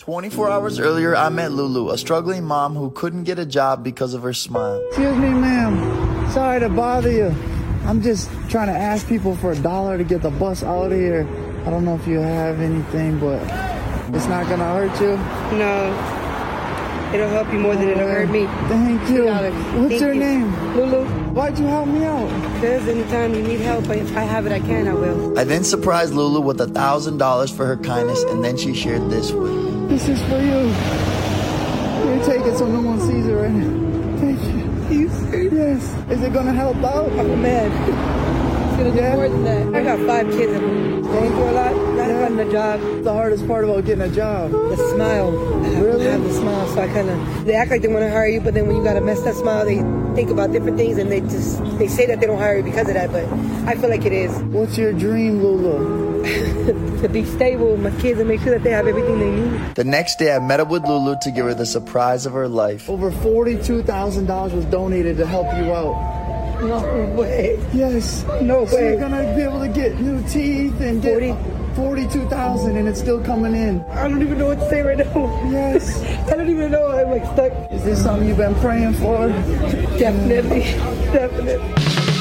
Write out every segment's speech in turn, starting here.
24 hours earlier, I met Lulu, a struggling mom who couldn't get a job because of her smile. Excuse me, ma'am. Sorry to bother you. I'm just trying to ask people for $1 to get the bus out of here. I don't know if you have anything, but it's not gonna hurt you. No. It'll help you more than it'll hurt me. Thank you. What's your name? Lulu. Why'd you help me out? Because anytime you need help, if I have it, I can, I will. I then surprised Lulu with $1,000 for her kindness, and then she shared this with me. This is for you. Here, take it so no one sees it right now. Thank you. Yes. Is it gonna help out? I'm mad. It's gonna do more than that. I got 5 kids. I'm going through a lot. Not having a job. The hardest part about getting a job. The smile. Really? I have the smile, so I kind of, they act like they want to hire you, but then when you got a messed up smile, they think about different things, and they say that they don't hire you because of that, but I feel like it is. What's your dream, Lulu? To be stable with my kids and make sure that they have everything they need. The next day, I met up with Lulu to give her the surprise of her life. Over $42,000 was donated to help you out. No way. Yes. No So way. you're gonna be able to get new teeth and get 42,000, and it's still coming in. I don't even know what to say right now. Yes. I don't even know. I'm like stuck. Is this something you've been praying for? Definitely. Definitely.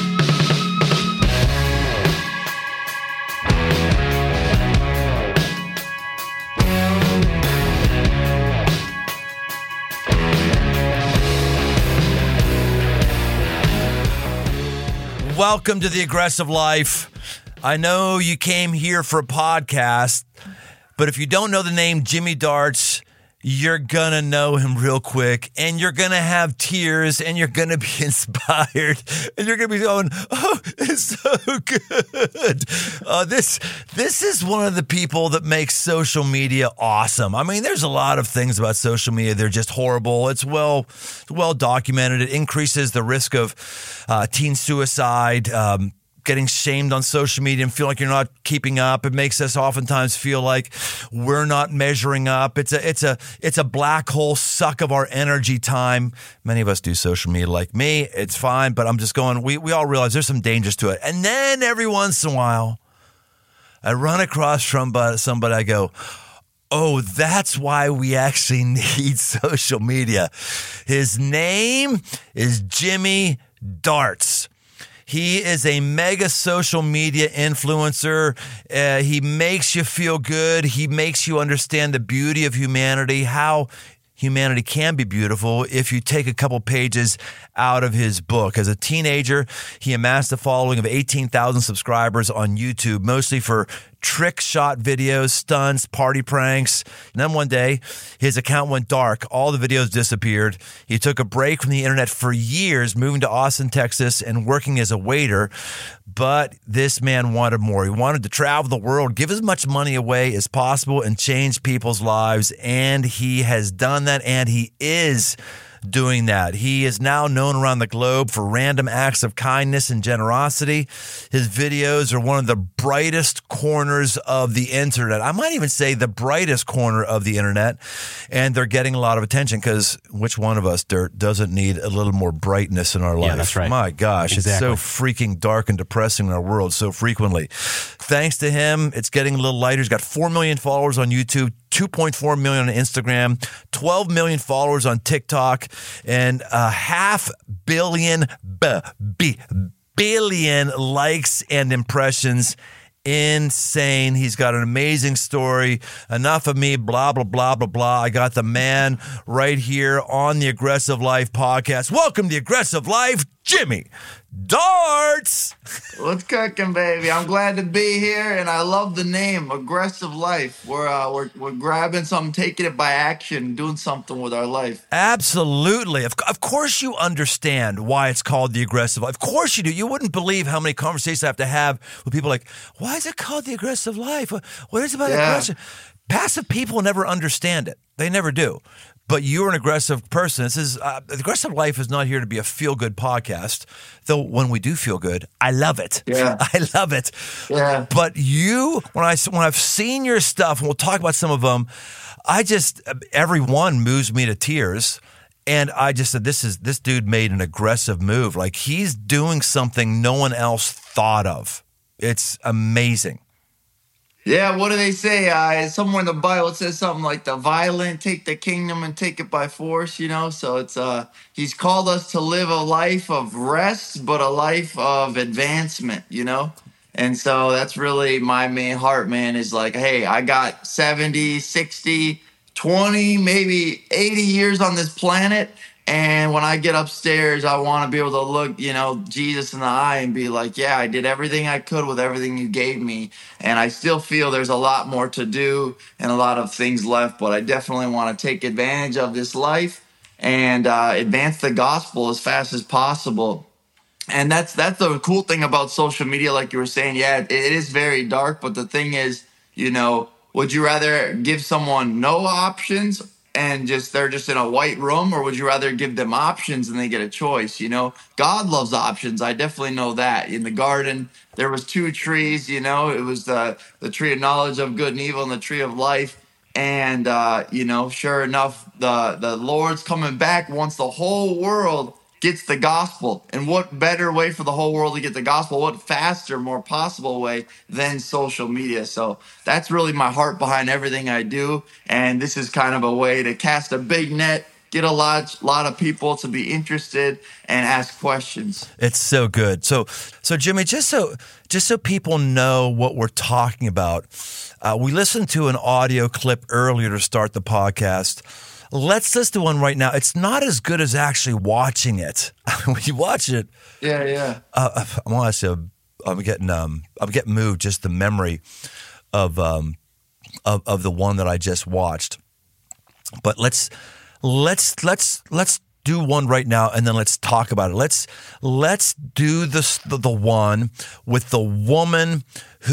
Welcome to The Aggressive Life. I know you came here for a podcast, but if you don't know the name Jimmy Darts, you're going to know him real quick, and you're going to have tears, and you're going to be inspired, and you're going to be going, oh, it's so good. This is one of the people that makes social media awesome. I mean, there's a lot of things about social media. They're just horrible. It's well documented. It increases the risk of teen suicide, getting shamed on social media and feel like you're not keeping up. It makes us oftentimes feel like we're not measuring up. It's a black hole suck of our energy time. Many of us do social media like me. It's fine, but I'm just going, we all realize there's some dangers to it. And then every once in a while, I run across from somebody, I go, oh, that's why we actually need social media. His name is Jimmy Darts. He is a mega social media influencer. He makes you feel good. He makes you understand the beauty of humanity, how humanity can be beautiful if you take a couple pages out of his book. As a teenager, he amassed a following of 18,000 subscribers on YouTube, mostly for trick shot videos, stunts, party pranks. And then one day, his account went dark. All the videos disappeared. He took a break from the internet for years, moving to Austin, Texas, and working as a waiter. But this man wanted more. He wanted to travel the world, give as much money away as possible, and change people's lives. And he has done that, and he is doing that. He is now known around the globe for random acts of kindness and generosity. His videos are one of the brightest corners of the internet. I might even say the brightest corner of the internet. And they're getting a lot of attention because which one of us, Dirt, doesn't need a little more brightness in our life? Yeah, that's right. My gosh, Exactly. It's so freaking dark and depressing in our world so frequently. Thanks to him, it's getting a little lighter. He's got 4 million followers on YouTube, 2.4 million on Instagram, 12 million followers on TikTok, and 500 billion likes and impressions. Insane. He's got an amazing story. Enough of me, blah, blah, blah, blah, blah. I got the man right here on the Aggressive Life podcast. Welcome to the Aggressive Life, Jimmy Darts. What's cooking, baby? I'm glad to be here, and I love the name, Aggressive Life. We're grabbing something, taking it by action, doing something with our life. Absolutely. Of course you understand why it's called the Aggressive Life. Of course you do. You wouldn't believe how many conversations I have to have with people like, why is it called the Aggressive Life? What is it about aggression? Passive people never understand it. They never do. But you're an aggressive person. This is Aggressive Life is not here to be a feel-good podcast, though when we do feel good, I love it. Yeah. I love it. Yeah. But you, when I've seen your stuff, and we'll talk about some of them, every one moves me to tears. And I just said, this dude made an aggressive move. Like he's doing something no one else thought of. It's amazing. Yeah, what do they say? Somewhere in the Bible it says something like the violent take the kingdom and take it by force, you know? So it's he's called us to live a life of rest, but a life of advancement, you know? And so that's really my main heart, man, is like, hey, I got 70, 60, 20, maybe 80 years on this planet. And when I get upstairs, I want to be able to look, you know, Jesus in the eye and be like, yeah, I did everything I could with everything you gave me. And I still feel there's a lot more to do and a lot of things left, but I definitely want to take advantage of this life and advance the gospel as fast as possible. And that's the cool thing about social media, like you were saying. Yeah, it is very dark, but the thing is, you know, would you rather give someone no options and just they're just in a white room, or would you rather give them options and they get a choice? You know, God loves options. I definitely know that. In the garden, there was two trees. You know, it was the tree of knowledge of good and evil and the tree of life. And you know, sure enough, the Lord's coming back once the whole world gets the gospel. And what better way for the whole world to get the gospel? What faster, more possible way than social media? So that's really my heart behind everything I do. And this is kind of a way to cast a big net, get a lot of people to be interested and ask questions. It's so good. So Jimmy, just so people know what we're talking about, we listened to an audio clip earlier to start the podcast. Let's listen to one right now. It's not as good as actually watching it. When you watch it, I'm getting moved just the memory of the one that I just watched. But let's do one right now, and then let's talk about it. Let's do the one with the woman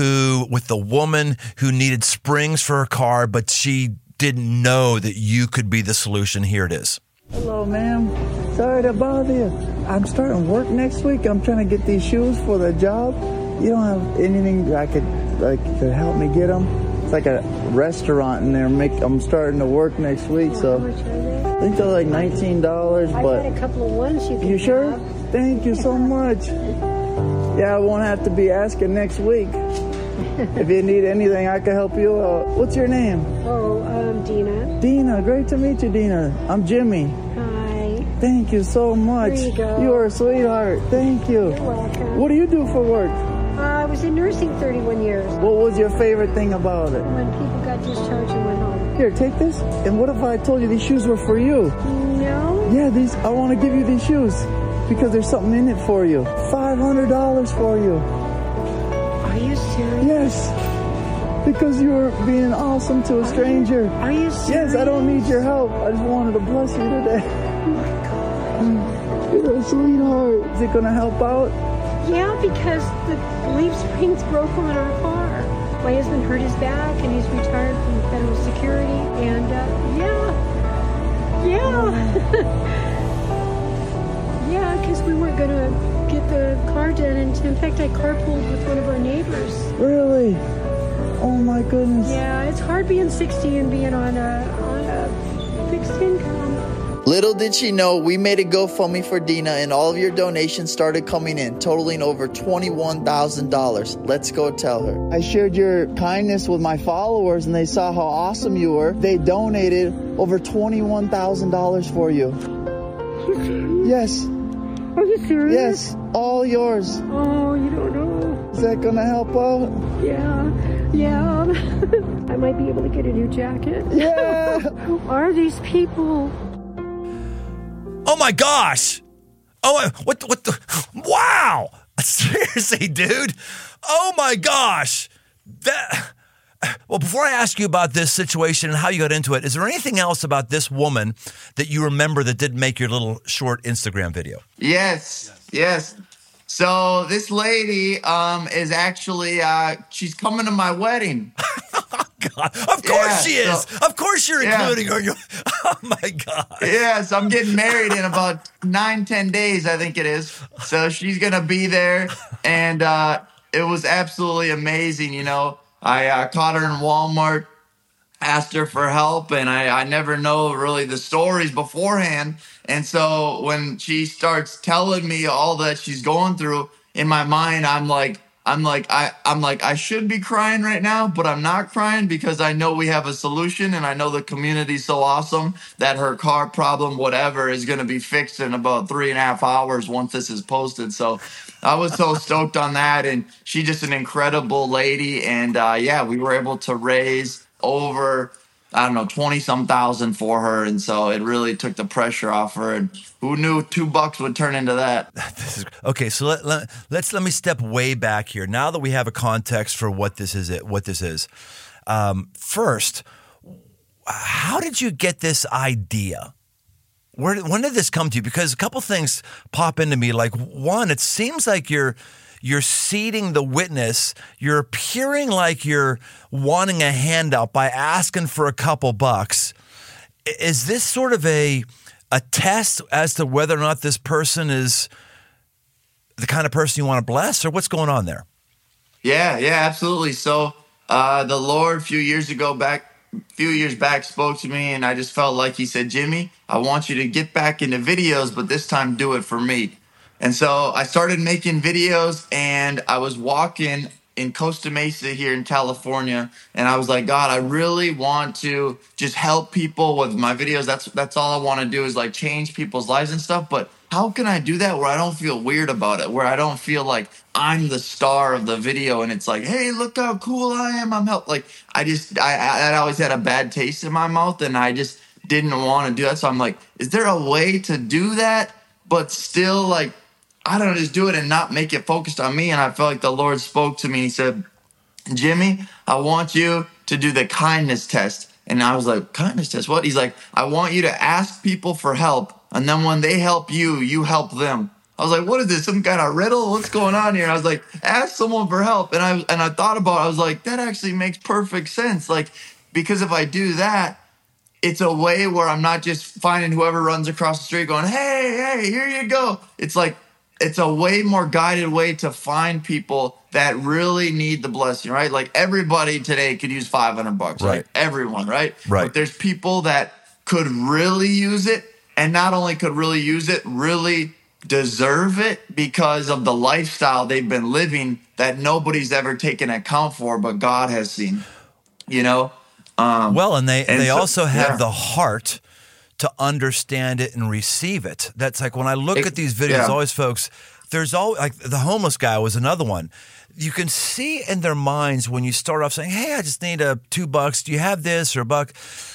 who needed springs for her car, but she didn't know that you could be the solution. Here it is. Hello, ma'am. Sorry to bother you. I'm starting work next week. I'm trying to get these shoes for the job. You don't have anything that could help me get them? It's like a restaurant in there. I'm starting to work next week, so I think they're like $19. I but got a couple of ones you can You sure? have. Thank you so much. Yeah, I won't have to be asking next week. If you need anything, I can help you out. What's your name? Dina. Dina. Great to meet you, Dina. I'm Jimmy. Hi. Thank you so much. There you go. You are a sweetheart. Thank you. You're welcome. What do you do for work? I was in nursing 31 years. What was your favorite thing about it? When people got discharged and went home. Here, take this. And what if I told you these shoes were for you? No? Yeah, I want to give you these shoes because there's something in it for you. $500 for you. Are you serious? Yes. Because you were being awesome to a stranger. Are you serious? Yes, I don't need your help. I just wanted to bless you today. Oh my God. You're a sweetheart. Is it going to help out? Yeah, because the leaf springs broke on our car. My husband hurt his back and he's retired from federal security. And yeah, because we weren't going to get the car done. And in fact, I carpooled with one of our neighbors. Really? Oh my goodness. Yeah, it's hard being 60 and being on a fixed income. Little did she know, we made a GoFundMe for Dina and all of your donations started coming in, totaling over $21,000. Let's go tell her. I shared your kindness with my followers and they saw how awesome you were. They donated over $21,000 for you. You serious? Yes. Are you serious? Yes. All yours. Oh, you don't know. Is that gonna help out? Yeah. I might be able to get a new jacket. Yeah. Who are these people? Oh my gosh! Oh, what the? Wow! Seriously, dude! Oh my gosh! Well, before I ask you about this situation and how you got into it, is there anything else about this woman that you remember that did make your little short Instagram video? Yes. So this lady is actually she's coming to my wedding. God, of course she is. Of course you're including her. Oh my God. Yes, I'm getting married in about 9-10 days, I think it is. So she's gonna be there, and it was absolutely amazing. You know, I caught her in Walmart, asked her for help, and I never know really the stories beforehand. And so when she starts telling me all that she's going through, in my mind, I'm like, I should be crying right now, but I'm not crying because I know we have a solution, and I know the community's so awesome that her car problem, whatever, is going to be fixed in about 3.5 hours once this is posted. So I was so stoked on that, and she's just an incredible lady. And yeah, we were able to raise over, I don't know, 20 some thousand for her. And so it really took the pressure off her. And who knew $2 would turn into that? Okay, so let me step way back here. Now that we have a context for what this is, first, how did you get this idea? When did this come to you? Because a couple things pop into me. Like, one, it seems like you're seeding the witness. You're appearing like you're wanting a handout by asking for a couple bucks. Is this sort of a test as to whether or not this person is the kind of person you want to bless, or what's going on there? Yeah, absolutely. So the Lord a few years back spoke to me, and I just felt like he said, Jimmy, I want you to get back into videos, but this time do it for me. And so I started making videos, and I was walking in Costa Mesa here in California, and I was like, God, I really want to just help people with my videos. That's all I want to do is like change people's lives and stuff. But how can I do that where I don't feel weird about it, where I don't feel like I'm the star of the video and it's like, hey, look how cool I am. I'm help. Like I always had a bad taste in my mouth, and I just didn't want to do that. So I'm like, is there a way to do that, but still like, I don't know, just do it and not make it focused on me? And I felt like the Lord spoke to me. He said, Jimmy, I want you to do the kindness test. And I was like, kindness test? What? He's like, I want you to ask people for help. And then when they help you, you help them. I was like, what is this? Some kind of riddle? What's going on here? And I was like, ask someone for help. And I thought about it. I was like, that actually makes perfect sense. Like, because if I do that, it's a way where I'm not just finding whoever runs across the street going, hey, here you go. It's like, it's a way more guided way to find people that really need the blessing, right? Like everybody today could use $500, right? Everyone, right? But there's people that could really use it, and not only could really use it, really deserve it because of the lifestyle they've been living that nobody's ever taken account for, but God has seen, you know? Well, and they also have the heart to understand it and receive it. That's like when I look at these videos, always folks, there's always like the homeless guy was another one. You can see in their minds when you start off saying, hey, I just need $2. Do you have this or a buck?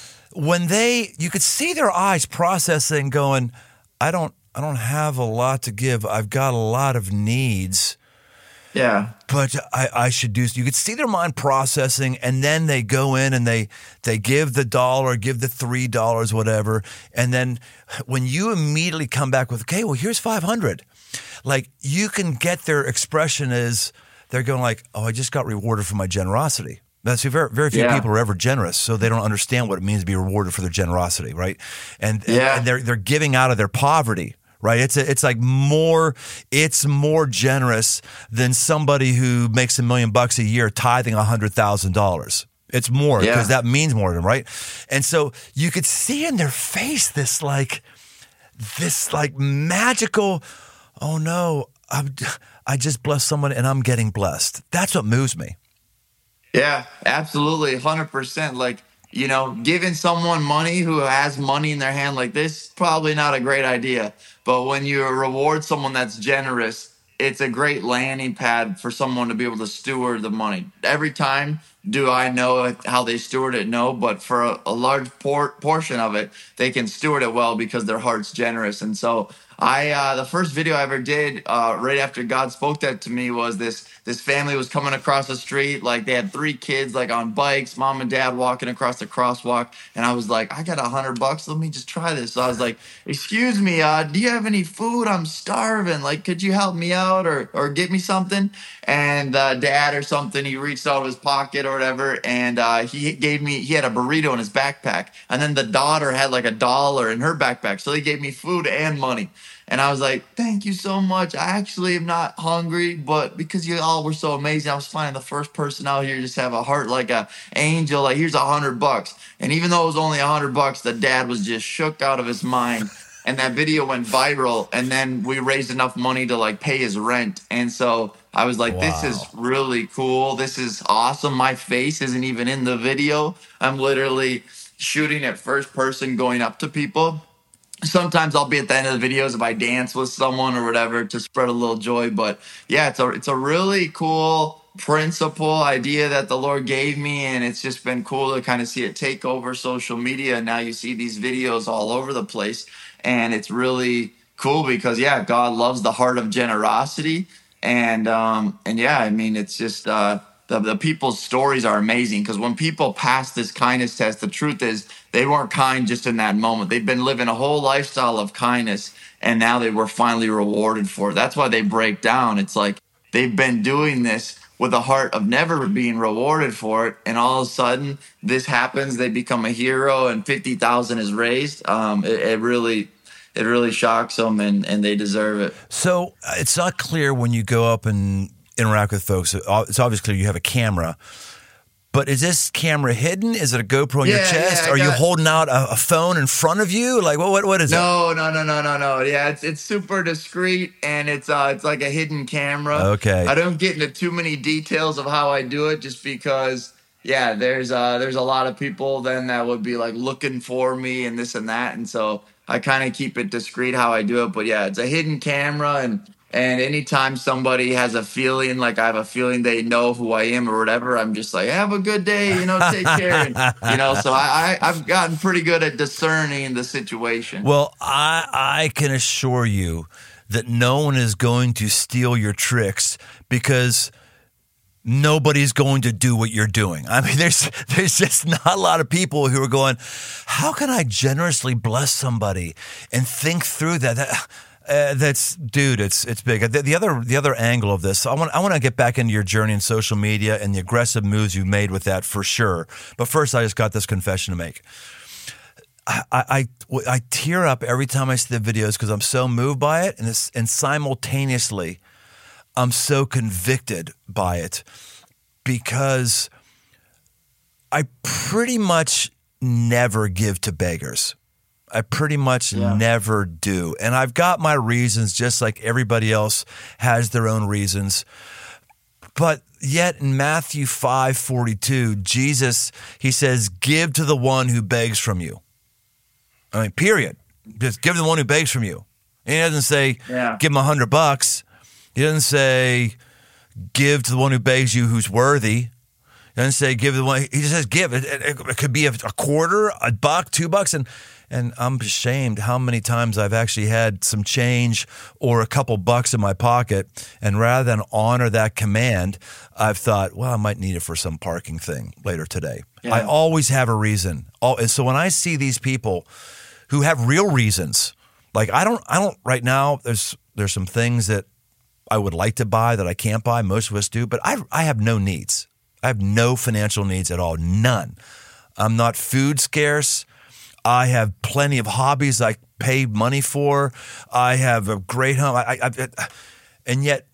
You could see their eyes processing going, I don't have a lot to give. I've got a lot of needs. Yeah. But I should do so. You could see their mind processing, and then they go in and they give the $1, give the $3, whatever. And then when you immediately come back with, okay, well, here's $500. Like you can get their expression as they're going like, oh, I just got rewarded for my generosity. That's very, very few people are ever generous, so they don't understand what it means to be rewarded for their generosity, right? And they're giving out of their poverty. Right, it's more generous than somebody who makes $1 million a year tithing $100,000. It's more because that means more to them, right? And so you could see in their face this magical, oh no, I just blessed someone and I'm getting blessed. That's what moves me. Yeah, absolutely, 100%. Like, you know, giving someone money who has money in their hand like this, probably not a great idea. But when you reward someone that's generous, it's a great landing pad for someone to be able to steward the money. Every time do I know how they steward it? No, but for a large portion of it, they can steward it well because their heart's generous. And so the first video I ever did right after God spoke that to me was this family was coming across the street. Like they had 3 kids like on bikes, mom and dad walking across the crosswalk. And I was like, I got $100. Let me just try this. So I was like, excuse me, do you have any food? I'm starving. Like, could you help me out or get me something? And dad or something, he reached out of his pocket or whatever. And he had a burrito in his backpack. And then the daughter had like $1 in her backpack. So they gave me food and money. And I was like, thank you so much. I actually am not hungry, but because you all were so amazing, I was finding the first person out here just have a heart like an angel. Like, here's $100. And even though it was only $100, the dad was just shook out of his mind. and that video went viral, and then we raised enough money to like pay his rent. And so I was like, this is Wow. really cool. This is awesome. My face isn't even in the video. I'm literally shooting at first person, going up to people. Sometimes I'll be at the end of the videos if I dance with someone or whatever to spread a little joy. But yeah, it's a really cool principle idea that the Lord gave me, and it's just been cool to kind of see it take over social media. Now you see these videos all over the place, and it's really cool because yeah, God loves the heart of generosity, and yeah, I mean it's just the people's stories are amazing because when people pass this kindness test, the truth is they weren't kind just in that moment. They've been living a whole lifestyle of kindness, and now they were finally rewarded for it. That's why they break down. It's like they've been doing this with a heart of never being rewarded for it, and all of a sudden this happens. They become a hero, and 50,000 is raised. It really shocks them, and they deserve it. So it's not clear when you go up and interact with folks. It's obviously clear you have a camera. But is this camera hidden? Is it a GoPro on your chest? Are you holding out a phone in front of you? Like what is it? No. Yeah, it's super discreet, and it's like a hidden camera. Okay. I don't get into too many details of how I do it, just because yeah, there's a lot of people then that would be like looking for me and this and that, and so I kind of keep it discreet how I do it. But yeah, it's a hidden camera, and anytime somebody has a feeling, like I have a feeling they know who I am or whatever, I'm just like, have a good day, take care. And, so I've gotten pretty good at discerning the situation. Well, I can assure you that no one is going to steal your tricks because nobody's going to do what you're doing. I mean, there's just not a lot of people who are going, how can I generously bless somebody and think through that? It's big. The other angle of this, I want to get back into your journey in social media and the aggressive moves you've made with that for sure. But first, I just got this confession to make. I tear up every time I see the videos because I'm so moved by it, and simultaneously, I'm so convicted by it because I pretty much never give to beggars. I pretty much never do. And I've got my reasons, just like everybody else has their own reasons. But yet in Matthew 5:42, Jesus, he says, give to the one who begs from you. I mean, period. Just give to the one who begs from you. And he doesn't say, give him $100. He doesn't say, give to the one who begs you who's worthy. He doesn't say, give to the one. He just says, give. It could be a quarter, $1, $2. And I'm ashamed how many times I've actually had some change or a couple bucks in my pocket, and rather than honor that command, I've thought, well, I might need it for some parking thing later today. Yeah. I always have a reason. And so when I see these people who have real reasons, like I don't right now, there's some things that I would like to buy that I can't buy. Most of us do, but I have no needs. I have no financial needs at all. None. I'm not food scarce. I have plenty of hobbies I pay money for. I have a great home. And yet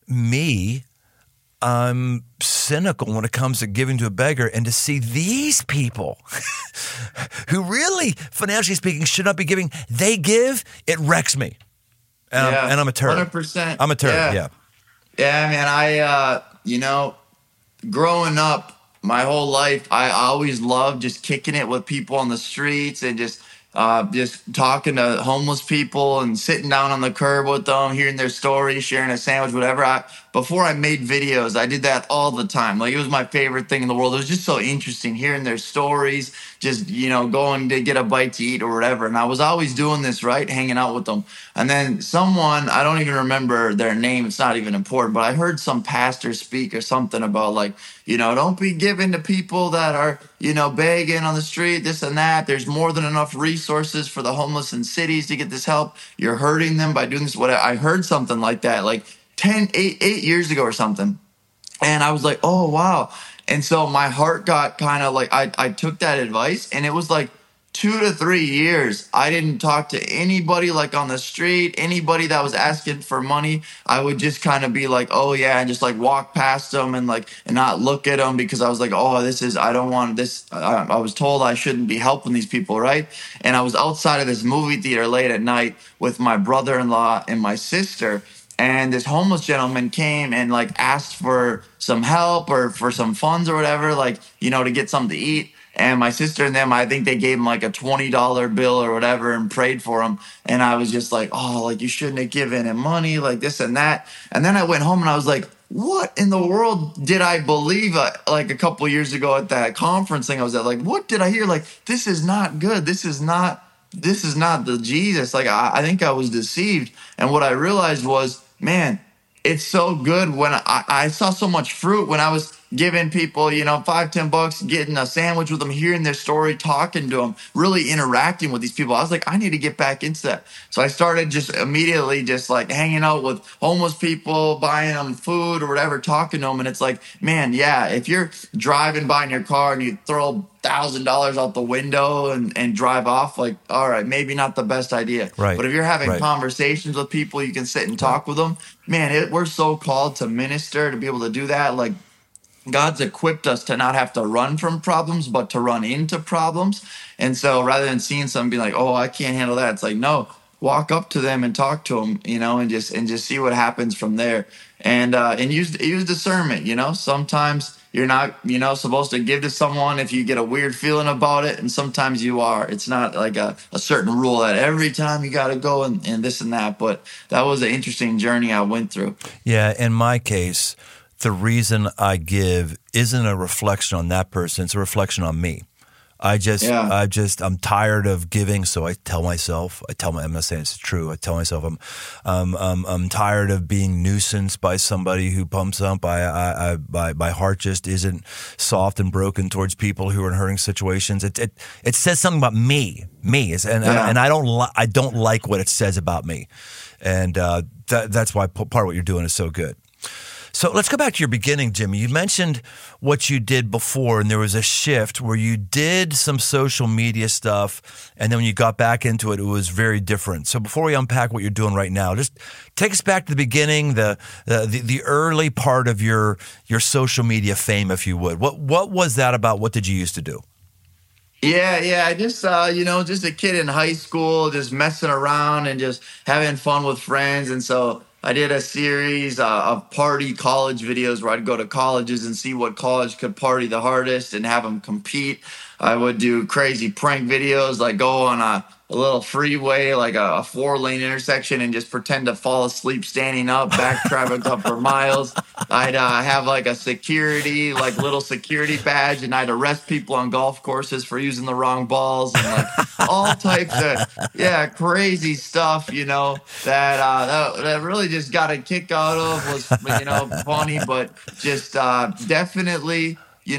I'm cynical when it comes to giving to a beggar, and to see these people who really, financially speaking, should not be giving, they give, it wrecks me. And I'm a turd. 100%. I'm a turd, yeah. Yeah, man, I, growing up, my whole life, I always loved just kicking it with people on the streets and just talking to homeless people and sitting down on the curb with them, hearing their stories, sharing a sandwich, whatever. Before I made videos, I did that all the time. Like, it was my favorite thing in the world. It was just so interesting hearing their stories, just, going to get a bite to eat or whatever. And I was always doing this, right? Hanging out with them. And then someone, I don't even remember their name. It's not even important, but I heard some pastor speak or something about like, don't be giving to people that are, begging on the street, this and that. There's more than enough resources for the homeless in cities to get this help. You're hurting them by doing this. Whatever. I heard something like that, like 8 years ago or something. And I was like, oh, wow. And so my heart got kind of like, I took that advice, and it was like 2 to 3 years, I didn't talk to anybody like on the street, anybody that was asking for money. I would just kind of be like, oh yeah, and just like walk past them and like and not look at them because I was like, oh, I don't want this. I was told I shouldn't be helping these people, right? And I was outside of this movie theater late at night with my brother-in-law and my sister. And this homeless gentleman came and like asked for some help or for some funds or whatever, like, to get something to eat. And my sister and them, I think they gave him like a $20 bill or whatever and prayed for him. And I was just like, oh, like you shouldn't have given him money, like this and that. And then I went home and I was like, what in the world did I believe like a couple of years ago at that conference thing I was at? Like, what did I hear? Like, this is not good. This is not the Jesus. Like, I think I was deceived. And what I realized was, man, it's so good when I saw so much fruit when I was giving people, $5-10, getting a sandwich with them, hearing their story, talking to them, really interacting with these people. I was like, I need to get back into that. So I started just immediately just like hanging out with homeless people, buying them food or whatever, talking to them. And it's like, man, yeah, if you're driving by in your car and you throw $1,000 out the window and drive off, like, all right, maybe not the best idea. Right. But if you're having Right. conversations with people, you can sit and talk with them. Man, we're so called to minister, to be able to do that. Like, God's equipped us to not have to run from problems, but to run into problems. And so rather than seeing something be like, oh, I can't handle that, it's like, no, walk up to them and talk to them, and just see what happens from there. And use discernment, Sometimes you're not, supposed to give to someone if you get a weird feeling about it. And sometimes you are. It's not like a certain rule that every time you got to go and this and that. But that was an interesting journey I went through. Yeah, in my case, the reason I give isn't a reflection on that person. It's a reflection on me. I'm tired of giving. So I tell myself, I'm not saying it's true. I tell myself I'm tired of being nuisanced by somebody who pumps up. My heart just isn't soft and broken towards people who are in hurting situations. It says something about me, and I don't like what it says about me. And that's why part of what you're doing is so good. So let's go back to your beginning, Jimmy. You mentioned what you did before, and there was a shift where you did some social media stuff, and then when you got back into it, it was very different. So before we unpack what you're doing right now, just take us back to the beginning, the early part of your social media fame, if you would. What was that about? What did you used to do? Yeah. I just, just a kid in high school, just messing around and just having fun with friends. And so I did a series of party college videos where I'd go to colleges and see what college could party the hardest and have them compete. I would do crazy prank videos, like go on a little freeway, like a 4-lane intersection, and just pretend to fall asleep standing up, back traffic up for miles. I'd have like a little security badge, and I'd arrest people on golf courses for using the wrong balls and like all types of crazy stuff, that really just got a kick out of, was funny, but just definitely,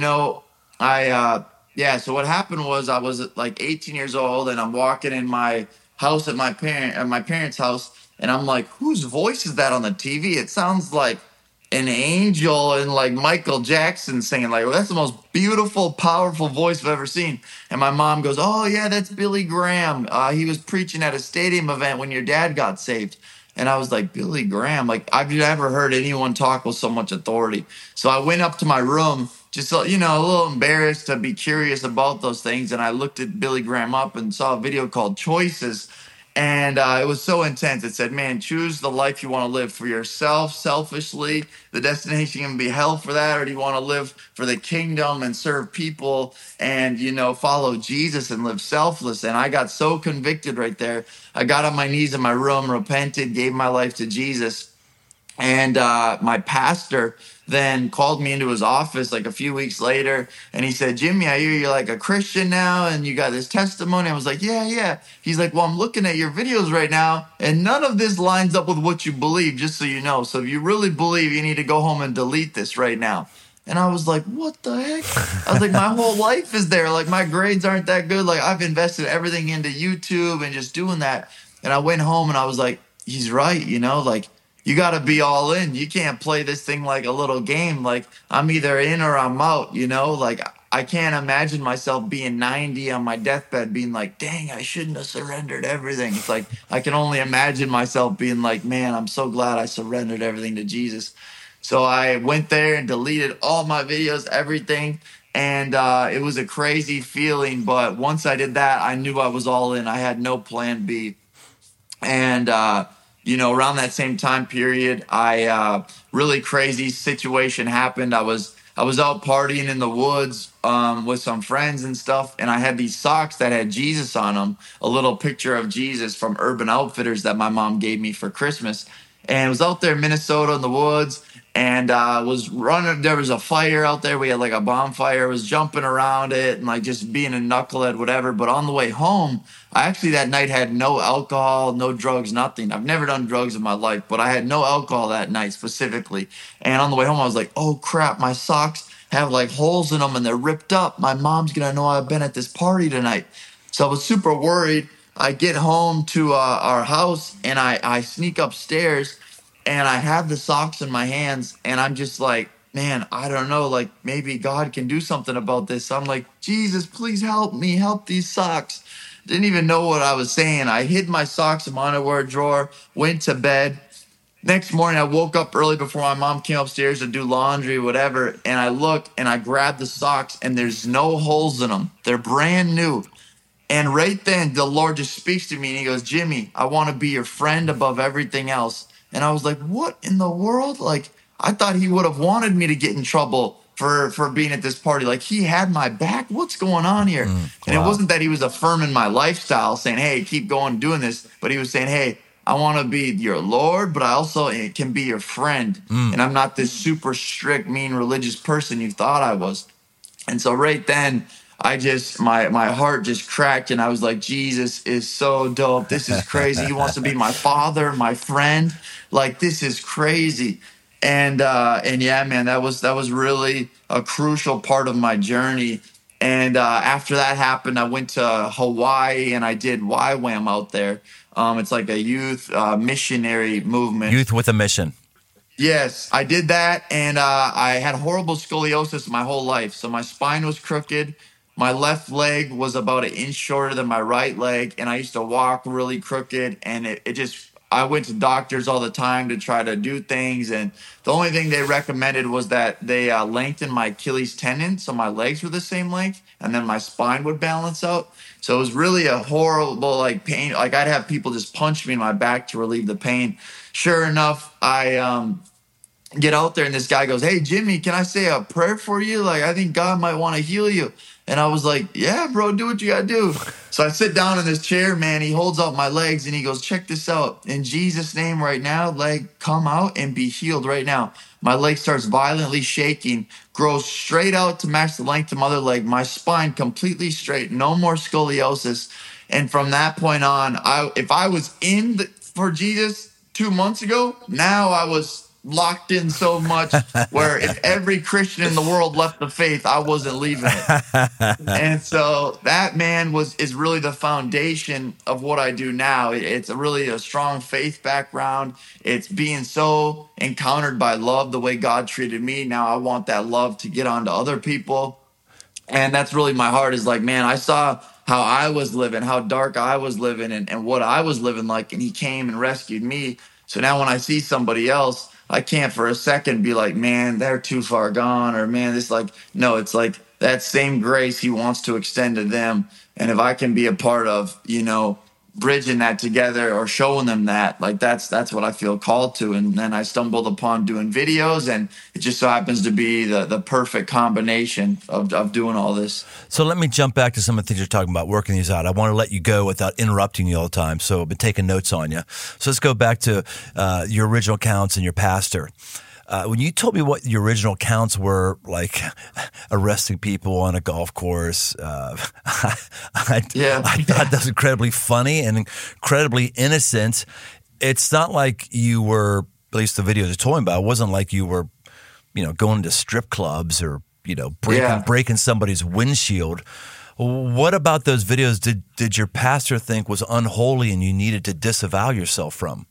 so what happened was I was like 18 years old and I'm walking in my house at my parents' house, and I'm like, whose voice is that on the TV? It sounds like an angel and like Michael Jackson singing. Like, well, that's the most beautiful, powerful voice I've ever seen. And my mom goes, oh yeah, that's Billy Graham. He was preaching at a stadium event when your dad got saved. And I was like, Billy Graham? Like, I've never heard anyone talk with so much authority. So I went up to my room, just, a little embarrassed to be curious about those things. And I looked at Billy Graham up and saw a video called Choices. And it was so intense. It said, man, choose the life you want to live for yourself, selfishly. The destination can be hell for that. Or do you want to live for the kingdom and serve people and, follow Jesus and live selfless? And I got so convicted right there. I got on my knees in my room, repented, gave my life to Jesus. And my pastor then called me into his office like a few weeks later, and he said, Jimmy, I hear you're like a Christian now and you got this testimony. I was like, yeah. He's like, well, I'm looking at your videos right now and none of this lines up with what you believe, just so you know. So if you really believe, you need to go home and delete this right now. And I was like, what the heck? I was like, my whole life is there. Like, my grades aren't that good. Like, I've invested everything into YouTube and just doing that. And I went home and I was like, he's right, like, you got to be all in. You can't play this thing like a little game. Like, I'm either in or I'm out, like, I can't imagine myself being 90 on my deathbed being like, dang, I shouldn't have surrendered everything. It's like I can only imagine myself being like, man, I'm so glad I surrendered everything to Jesus. So I went there and deleted all my videos, everything. And it was a crazy feeling. But once I did that, I knew I was all in. I had no plan B. And, around that same time period, really crazy situation happened. I was out partying in the woods with some friends and stuff, and I had these socks that had Jesus on them, a little picture of Jesus from Urban Outfitters that my mom gave me for Christmas. And I was out there in Minnesota in the woods, and was running. There was a fire out there. We had like a bonfire. I was jumping around it and like just being a knucklehead, whatever. But on the way home, I actually that night had no alcohol, no drugs, nothing. I've never done drugs in my life, but I had no alcohol that night specifically. And on the way home, I was like, oh crap, my socks have like holes in them and they're ripped up. My mom's going to know I've been at this party tonight. So I was super worried. I get home to our house and I sneak upstairs and I have the socks in my hands and I'm just like, man, I don't know, like maybe God can do something about this. So I'm like, Jesus, please help me, help these socks. Didn't even know what I was saying. I hid my socks in my underwear drawer, went to bed. Next morning, I woke up early before my mom came upstairs to do laundry, whatever. And I looked and I grabbed the socks and there's no holes in them. They're brand new. And right then, the Lord just speaks to me and he goes, Jimmy, I want to be your friend above everything else. And I was like, what in the world? Like, I thought he would have wanted me to get in trouble for being at this party. Like, he had my back. What's going on here? And it wasn't that he was affirming my lifestyle, saying, hey, keep going doing this. But he was saying, hey, I want to be your Lord, but I also can be your friend. And I'm not this super strict, mean religious person you thought I was. And so right then, my heart just cracked and I was like, Jesus is so dope. This is crazy. He wants to be my father, my friend. Like, this is crazy. And yeah, man, that was really a crucial part of my journey. And after that happened, I went to Hawaii and I did YWAM out there. It's like a youth missionary movement. Youth with a mission. Yes, I did that, and I had horrible scoliosis my whole life. So my spine was crooked. My left leg was about an inch shorter than my right leg, and I used to walk really crooked, and it just I went to doctors all the time to try to do things, and the only thing they recommended was that they lengthen my Achilles tendon so my legs were the same length, and then my spine would balance out. So it was really a horrible like pain. Like I'd have people just punch me in my back to relieve the pain. Sure enough, I get out there and this guy goes, hey, Jimmy, can I say a prayer for you? Like, I think God might want to heal you. And I was like, yeah, bro, do what you got to do. So I sit down in this chair, man. He holds out my legs and he goes, check this out. In Jesus' name right now, leg, come out and be healed right now. My leg starts violently shaking, grows straight out to match the length of my other leg. My spine completely straight, no more scoliosis. And from that point on, if I was for Jesus 2 months ago, now I was locked in so much where if every Christian in the world left the faith, I wasn't leaving it. And so that, man, is really the foundation of what I do now. It's really a strong faith background. It's being so encountered by love the way God treated me. Now I want that love to get on to other people. And that's really my heart is like, man, I saw how I was living, how dark I was living and what I was living like. And he came and rescued me. So now when I see somebody else, I can't for a second be like, man, they're too far gone, or man, this like, no, it's like that same grace he wants to extend to them. And if I can be a part of, bridging that together or showing them that, like that's what I feel called to. And then I stumbled upon doing videos, and it just so happens to be the perfect combination of doing all this. So let me jump back to some of the things you're talking about, working these out. I want to let you go without interrupting you all the time. So I've been taking notes on you. So let's go back to your original counts and your pastor. When you told me what your original counts were, like arresting people on a golf course, I thought that was incredibly funny and incredibly innocent. It's not like you were, at least the videos you told me about, it wasn't like you were, going to strip clubs or, breaking somebody's windshield. What about those videos did your pastor think was unholy and you needed to disavow yourself from?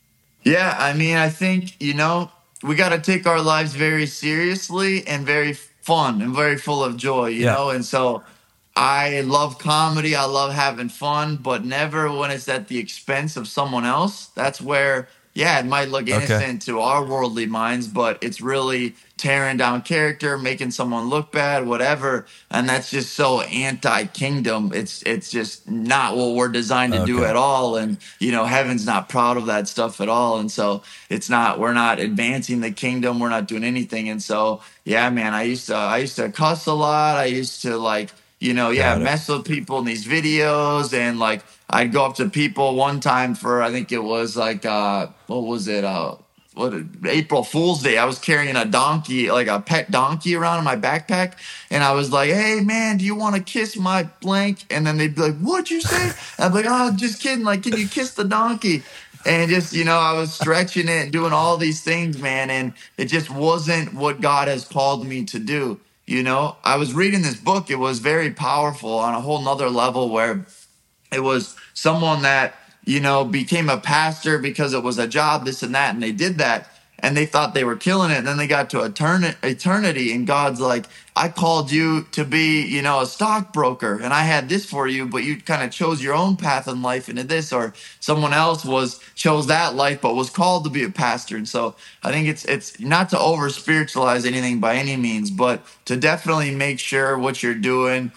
Yeah, I mean, I think, we got to take our lives very seriously and very fun and very full of joy, you Yeah. know? And so I love comedy. I love having fun, but never when it's at the expense of someone else. That's where, yeah, it might look Okay. innocent to our worldly minds, but it's really tearing down character, making someone look bad, whatever. And that's just so anti-kingdom. It's just not what we're designed to do Okay. at all. And heaven's not proud of that stuff at all. And so we're not advancing the kingdom. We're not doing anything. And so, yeah, man, I used to cuss a lot. I used to Got it. mess with people in these videos. And like, I'd go up to people one time for, I think it was like, what was it? April Fool's Day. I was carrying a donkey, like a pet donkey around in my backpack. And I was like, hey man, do you want to kiss my blank? And then they'd be like, what'd you say? I'd be like, oh, just kidding. Like, can you kiss the donkey? And just, I was stretching it and doing all these things, man. And it just wasn't what God has called me to do. I was reading this book. It was very powerful on a whole nother level where it was someone that, became a pastor because it was a job, this and that. And they did that and they thought they were killing it. And then they got to eternity. And God's like, I called you to be, a stockbroker and I had this for you, but you kind of chose your own path in life into this, or someone else chose that life, but was called to be a pastor. And so I think it's not to over spiritualize anything by any means, but to definitely make sure what you're doing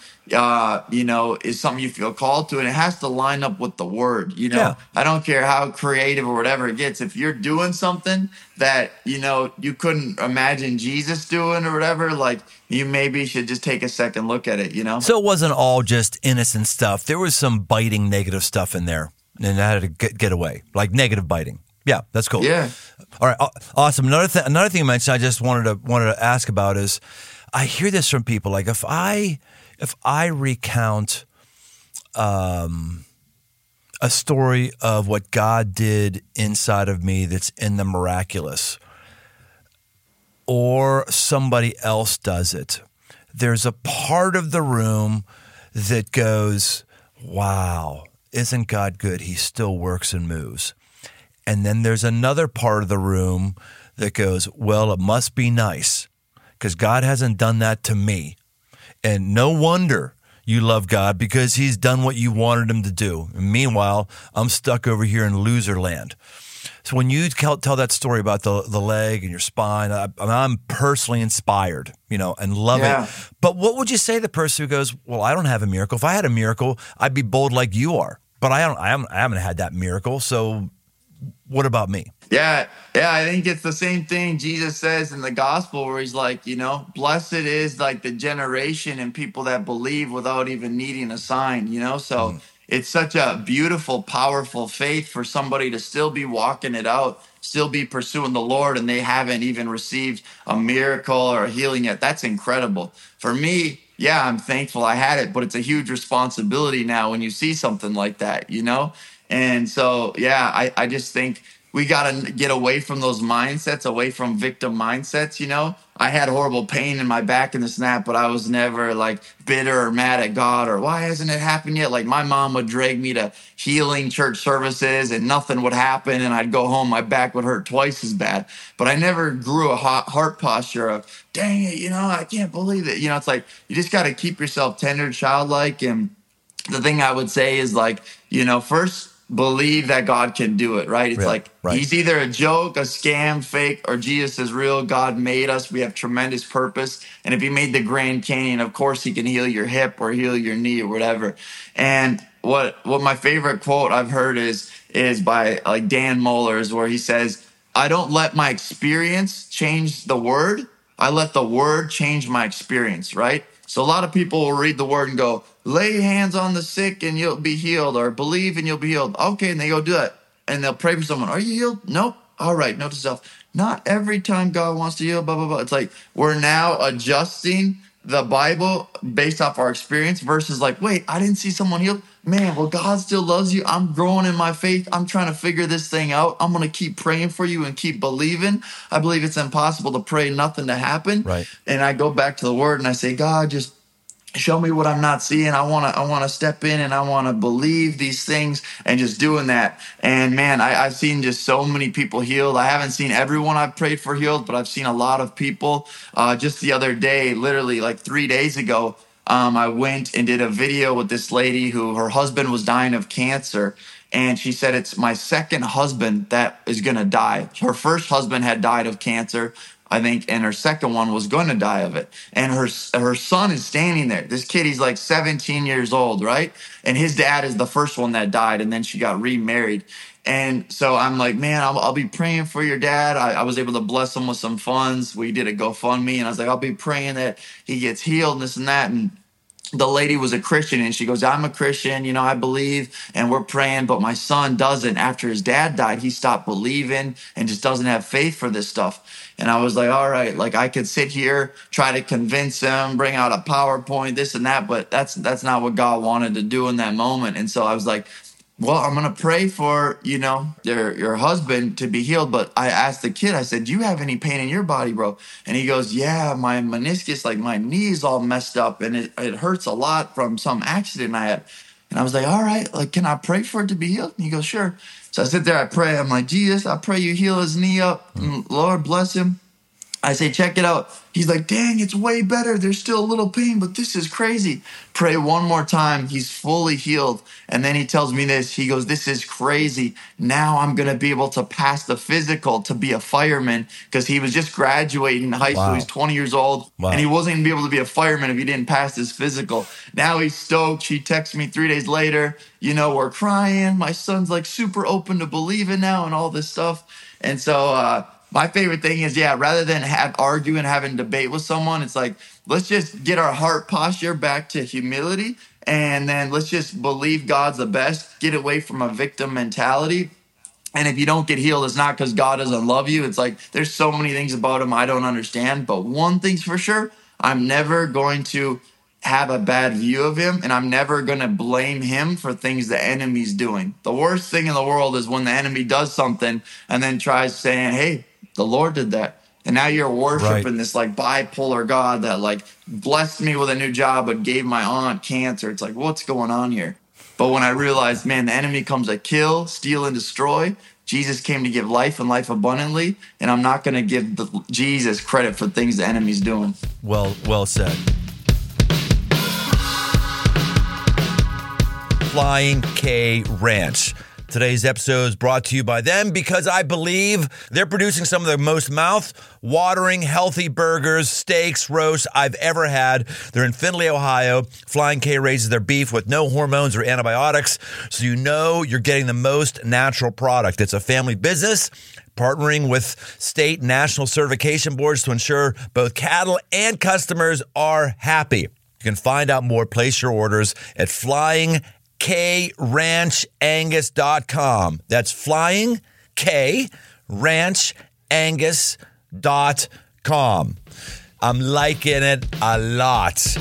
is something you feel called to, and it has to line up with the word. Yeah. I don't care how creative or whatever it gets. If you're doing something that, you couldn't imagine Jesus doing or whatever, like you maybe should just take a second look at it, So it wasn't all just innocent stuff. There was some biting negative stuff in there, and I had to get away, like negative biting. Yeah, that's cool. Yeah. All right, awesome. Another thing you mentioned, I just wanted to ask about is, I hear this from people. Like if I recount a story of what God did inside of me that's in the miraculous, or somebody else does it, there's a part of the room that goes, wow, isn't God good? He still works and moves. And then there's another part of the room that goes, well, it must be nice because God hasn't done that to me. And no wonder you love God because he's done what you wanted him to do. And meanwhile, I'm stuck over here in loser land. So when you tell that story about the leg and your spine, I'm personally inspired, and love it. But what would you say to the person who goes, well, I don't have a miracle. If I had a miracle, I'd be bold like you are. But I haven't had that miracle. So what about me? Yeah, I think it's the same thing Jesus says in the gospel where he's like, blessed is like the generation and people that believe without even needing a sign, So it's such a beautiful, powerful faith for somebody to still be walking it out, still be pursuing the Lord, and they haven't even received a miracle or a healing yet. That's incredible. For me, yeah, I'm thankful I had it, but it's a huge responsibility now when you see something like that, And so, yeah, I just think we got to get away from those mindsets, away from victim mindsets. I had horrible pain in my back in the snap, but I was never like bitter or mad at God or why hasn't it happened yet? Like my mom would drag me to healing church services and nothing would happen. And I'd go home, my back would hurt twice as bad. But I never grew a heart posture of, dang it, I can't believe it. It's like you just got to keep yourself tender, childlike. And the thing I would say is like, first, believe that God can do it, right? It's Right. He's either a joke, a scam, fake, or Jesus is real. God made us. We have tremendous purpose. And if he made the Grand Canyon, of course he can heal your hip or heal your knee or whatever. And what my favorite quote I've heard is by like Dan Moeller's, where he says, I don't let my experience change the word. I let the word change my experience, right? So a lot of people will read the word and go, lay hands on the sick and you'll be healed, or believe and you'll be healed. Okay, and they go do it. And they'll pray for someone. Are you healed? Nope. All right, note to self. Not every time God wants to heal, blah, blah, blah. It's like we're now adjusting the Bible based off our experience versus like, wait, I didn't see someone healed. Man, well, God still loves you. I'm growing in my faith. I'm trying to figure this thing out. I'm going to keep praying for you and keep believing. I believe it's impossible to pray nothing to happen. Right. And I go back to the word and I say, God, just show me what I'm not seeing. I want to step in and I want to believe these things and just doing that. And man, I've seen just so many people healed. I haven't seen everyone I've prayed for healed, but I've seen a lot of people. Just the other day, literally like 3 days ago, I went and did a video with this lady who her husband was dying of cancer. And she said, it's my second husband that is going to die. Her first husband had died of cancer, I think, and her second one was going to die of it. And her son is standing there. This kid, he's like 17 years old, right? And his dad is the first one that died, and then she got remarried. And so I'm like, man, I'll be praying for your dad. I was able to bless him with some funds. We did a GoFundMe, and I was like, I'll be praying that he gets healed and this and that. And the lady was a Christian, and she goes, I'm a Christian, I believe, and we're praying, but my son doesn't. After his dad died, he stopped believing and just doesn't have faith for this stuff. And I was like, all right, like I could sit here, try to convince him, bring out a PowerPoint, this and that, but that's not what God wanted to do in that moment. And so I was like, well, I'm going to pray for, your husband to be healed. But I asked the kid, I said, do you have any pain in your body, bro? And he goes, yeah, my meniscus, like my knee is all messed up and it hurts a lot from some accident I had. And I was like, all right, like, can I pray for it to be healed? And he goes, sure. So I sit there, I pray. I'm like, Jesus, I pray you heal his knee up. And Lord, bless him. I say, check it out. He's like, dang, it's way better. There's still a little pain, but this is crazy. Pray one more time. He's fully healed. And then he tells me this. He goes, this is crazy. Now I'm going to be able to pass the physical to be a fireman, because he was just graduating high school. He's 20 years old, and he wasn't going to be able to be a fireman if he didn't pass his physical. Now he's stoked. She texts me 3 days later. We're crying. My son's like super open to believing now and all this stuff. And so, my favorite thing is, rather than argue and having debate with someone, it's like, let's just get our heart posture back to humility, and then let's just believe God's the best, get away from a victim mentality. And if you don't get healed, it's not because God doesn't love you. It's like, there's so many things about him I don't understand. But one thing's for sure, I'm never going to have a bad view of him, and I'm never going to blame him for things the enemy's doing. The worst thing in the world is when the enemy does something and then tries saying, hey, the Lord did that. And now you're worshiping this like bipolar God that like blessed me with a new job but gave my aunt cancer. It's like, what's going on here? But when I realized, man, the enemy comes to kill, steal, and destroy. Jesus came to give life and life abundantly. And I'm not going to give Jesus credit for things the enemy's doing. Well said. Flying K Ranch. Today's episode is brought to you by them because I believe they're producing some of the most mouth-watering, healthy burgers, steaks, roasts I've ever had. They're in Findlay, Ohio. Flying K raises their beef with no hormones or antibiotics, so you're getting the most natural product. It's a family business partnering with state and national certification boards to ensure both cattle and customers are happy. You can find out more, place your orders at FlyingKRanchAngus.com. That's FlyingKRanchAngus.com. I'm liking it a lot.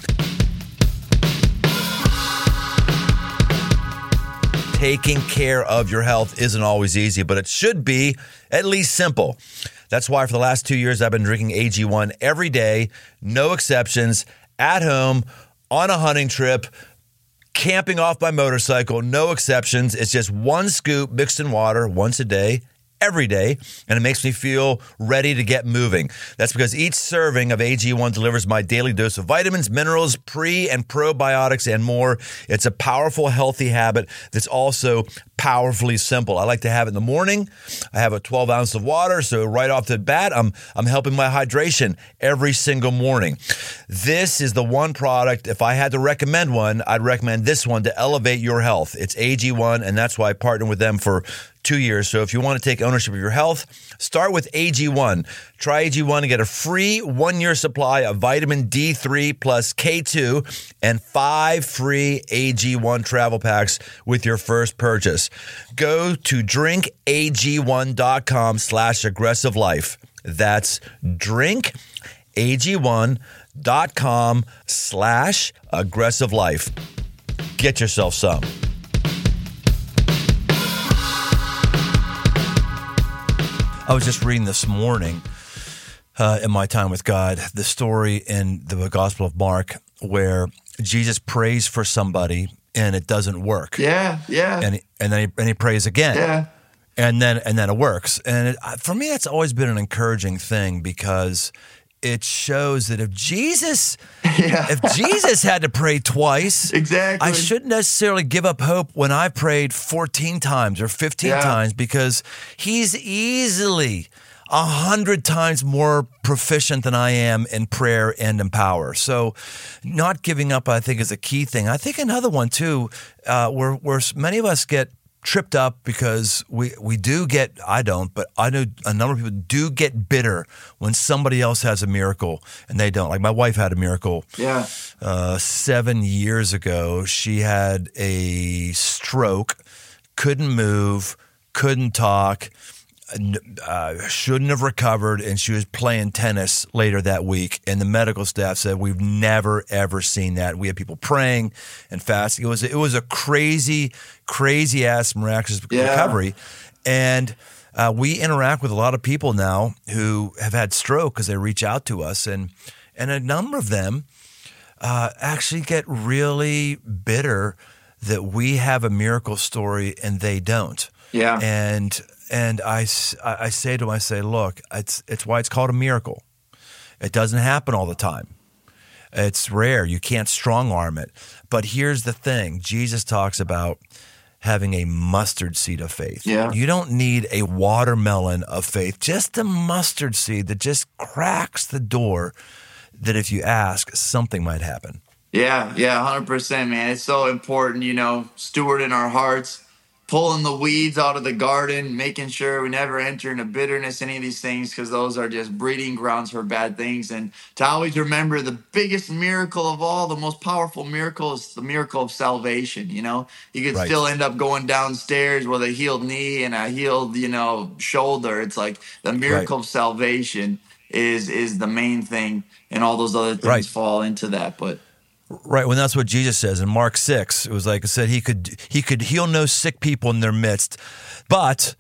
Taking care of your health isn't always easy, but it should be at least simple. That's why for the last 2 years, I've been drinking AG1 every day, no exceptions, at home, on a hunting trip, camping off my motorcycle, no exceptions. It's just one scoop mixed in water once a day, every day, and it makes me feel ready to get moving. That's because each serving of AG1 delivers my daily dose of vitamins, minerals, pre- and probiotics, and more. It's a powerful, healthy habit that's also powerfully simple. I like to have it in the morning. I have a 12 ounce of water, so right off the bat, I'm helping my hydration every single morning. This is the one product, if I had to recommend one, I'd recommend this one to elevate your health. It's AG1, and that's why I partnered with them for 2 years. So if you want to take ownership of your health, start with AG1. Try AG1 and get a free 1-year supply of vitamin D3 plus K2 and 5 free AG1 travel packs with your first purchase. Go to drinkag1.com/aggressivelife. That's drinkag1.com/aggressivelife. Get yourself some. I was just reading this morning in my time with God, the story in the Gospel of Mark where Jesus prays for somebody and it doesn't work. Yeah. And then he prays again. Yeah. And then it works. And for me, that's always been an encouraging thing, because it shows that if Jesus had to pray twice, exactly, I shouldn't necessarily give up hope when I prayed 14 times or 15 times, because he's easily 100 times more proficient than I am in prayer and in power. So not giving up, I think, is a key thing. I think another one too, where many of us get tripped up, because we do get, I don't, but I know a number of people do get bitter when somebody else has a miracle and they don't. Like my wife had a miracle 7 years ago. She had a stroke, couldn't move, couldn't talk, shouldn't have recovered, and she was playing tennis later that week. And the medical staff said, we've never, ever seen that. We had people praying and fasting. It was a crazy ass miraculous recovery. And we interact with a lot of people now who have had stroke because they reach out to us, and a number of them actually get really bitter that we have a miracle story and they don't. Yeah. And I say to them, look, it's why it's called a miracle. It doesn't happen all the time. It's rare. You can't strong arm it. But here's the thing. Jesus talks about having a mustard seed of faith. Yeah. You don't need a watermelon of faith, just a mustard seed that just cracks the door that if you ask, something might happen. Yeah, 100%, man. It's so important, stewarding our hearts, pulling the weeds out of the garden, making sure we never enter into bitterness, any of these things, because those are just breeding grounds for bad things. And to always remember the biggest miracle of all, the most powerful miracle, is the miracle of salvation. You could still end up going downstairs with a healed knee and a healed, shoulder. It's like the miracle of salvation is the main thing, and all those other things fall into that. But right, when that's what Jesus says in Mark 6, it was like I said, he could heal no sick people in their midst, but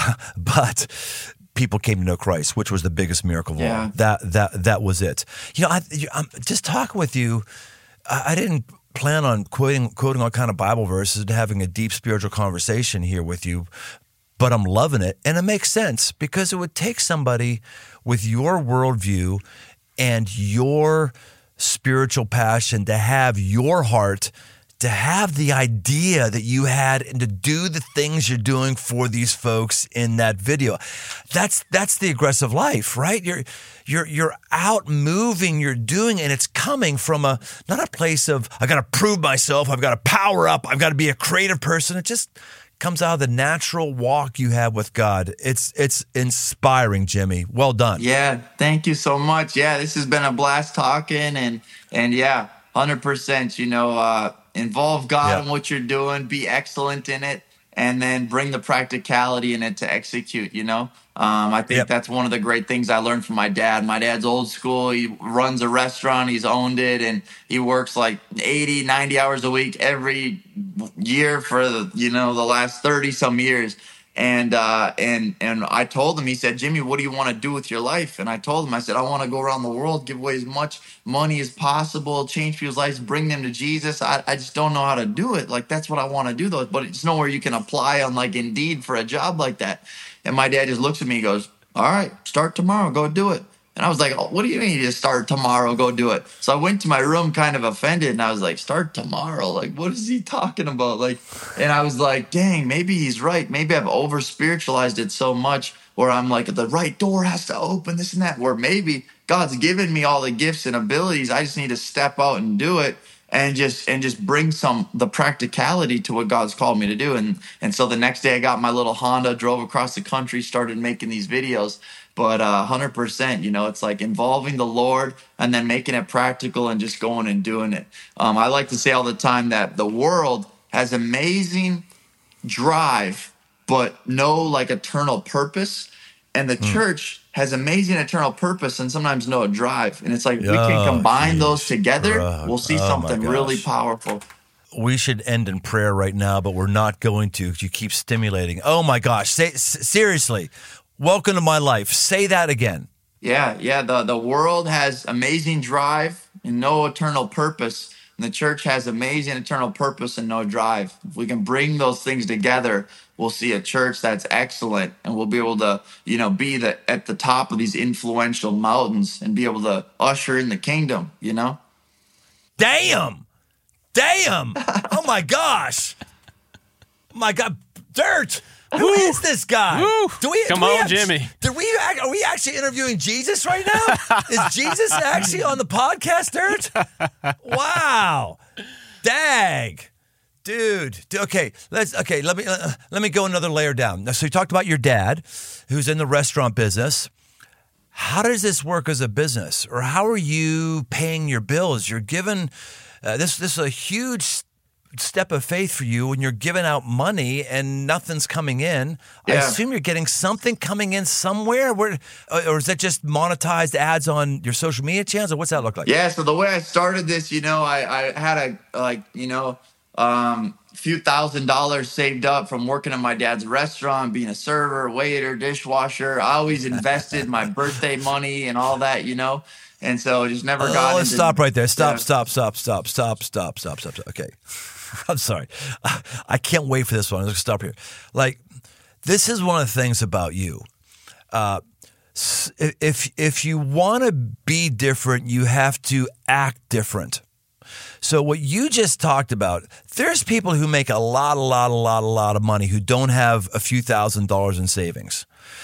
people came to know Christ, which was the biggest miracle of all. That was it. I'm just talking with you. I didn't plan on quoting all kind of Bible verses and having a deep spiritual conversation here with you, but I'm loving it, and it makes sense, because it would take somebody with your worldview and your spiritual passion to have your heart, to have the idea that you had, and to do the things you're doing for these folks in that video. That's the aggressive life, right? You're out moving, you're doing, and it's coming from not a place of, I got to prove myself, I've got to power up, I've got to be a creative person. It just comes out of the natural walk you have with God. It's inspiring, Jimmy. Well done. Yeah, thank you so much. Yeah, this has been a blast talking, and 100%, involve God in what you're doing, be excellent in it, and then bring the practicality in it to execute, I think that's one of the great ththings I learned from my dad. My dad's old school. He runs a restaurant. He's owned it, and he works like 80, 90 hours a week every year for the last 30 some years. And I told him, he said, Jimmy, what do you want to do with your life? And I told him, I said, I want to go around the world, give away as much money as possible, change people's lives, bring them to Jesus. I just don't know how to do it. Like, that's what I want to do, though. But it's nowhere you can apply on like Indeed for a job like that. And my dad just looks at me and goes, all right, start tomorrow, go do it. And I was like, oh, what do you mean you just start tomorrow, go do it? So I went to my room kind of offended, and I was like, start tomorrow? Like, what is he talking about? Like, and I was like, dang, maybe he's right. Maybe I've over-spiritualized it so much where I'm like, the right door has to open, this and that, where maybe God's given me all the gifts and abilities. I just need to step out and do it. And just bring the practicality to what God's called me to do. And so the next day I got my little Honda, drove across the country, started making these videos. But 100%, it's like involving the Lord and then making it practical and just going and doing it. I like to say all the time that the world has amazing drive, but no like eternal purpose. And the church has amazing eternal purpose and sometimes no drive. And it's like, we can combine those together. We'll see something really powerful. We should end in prayer right now, but we're not going to. You keep stimulating. Oh my gosh. Seriously, welcome to my life. Say that again. Yeah. The world has amazing drive and no eternal purpose. And the church has amazing eternal purpose and no drive. If we can bring those things together, we'll see a church that's excellent, and we'll be able to, be at the top of these influential mountains and be able to usher in the kingdom, Damn. Oh my gosh. My God. Dirt. Who is this guy? Woo. Come on, Jimmy. Are we actually interviewing Jesus right now? Is Jesus actually on the podcast, Dirt? Wow. Dag. Dude. Okay, let me go another layer down. So you talked about your dad who's in the restaurant business. How does this work as a business, or how are you paying your bills? You're given this is a huge step of faith for you when you're giving out money and nothing's coming in. Yeah. I assume you're getting something coming in somewhere. Or is that just monetized ads on your social media channels, or what's that look like? Yeah, so the way I started this, I had few $1,000s saved up from working at my dad's restaurant, being a server, waiter, dishwasher. I always invested my birthday money and all that, and so it just never got into... Let's stop right there. Stop. Okay. I'm sorry. I can't wait for this one. Let's stop here. This is one of the things about you. If you want to be different, you have to act different. So what you just talked about, there's people who make a lot of money who don't have a few $1,000s in savings.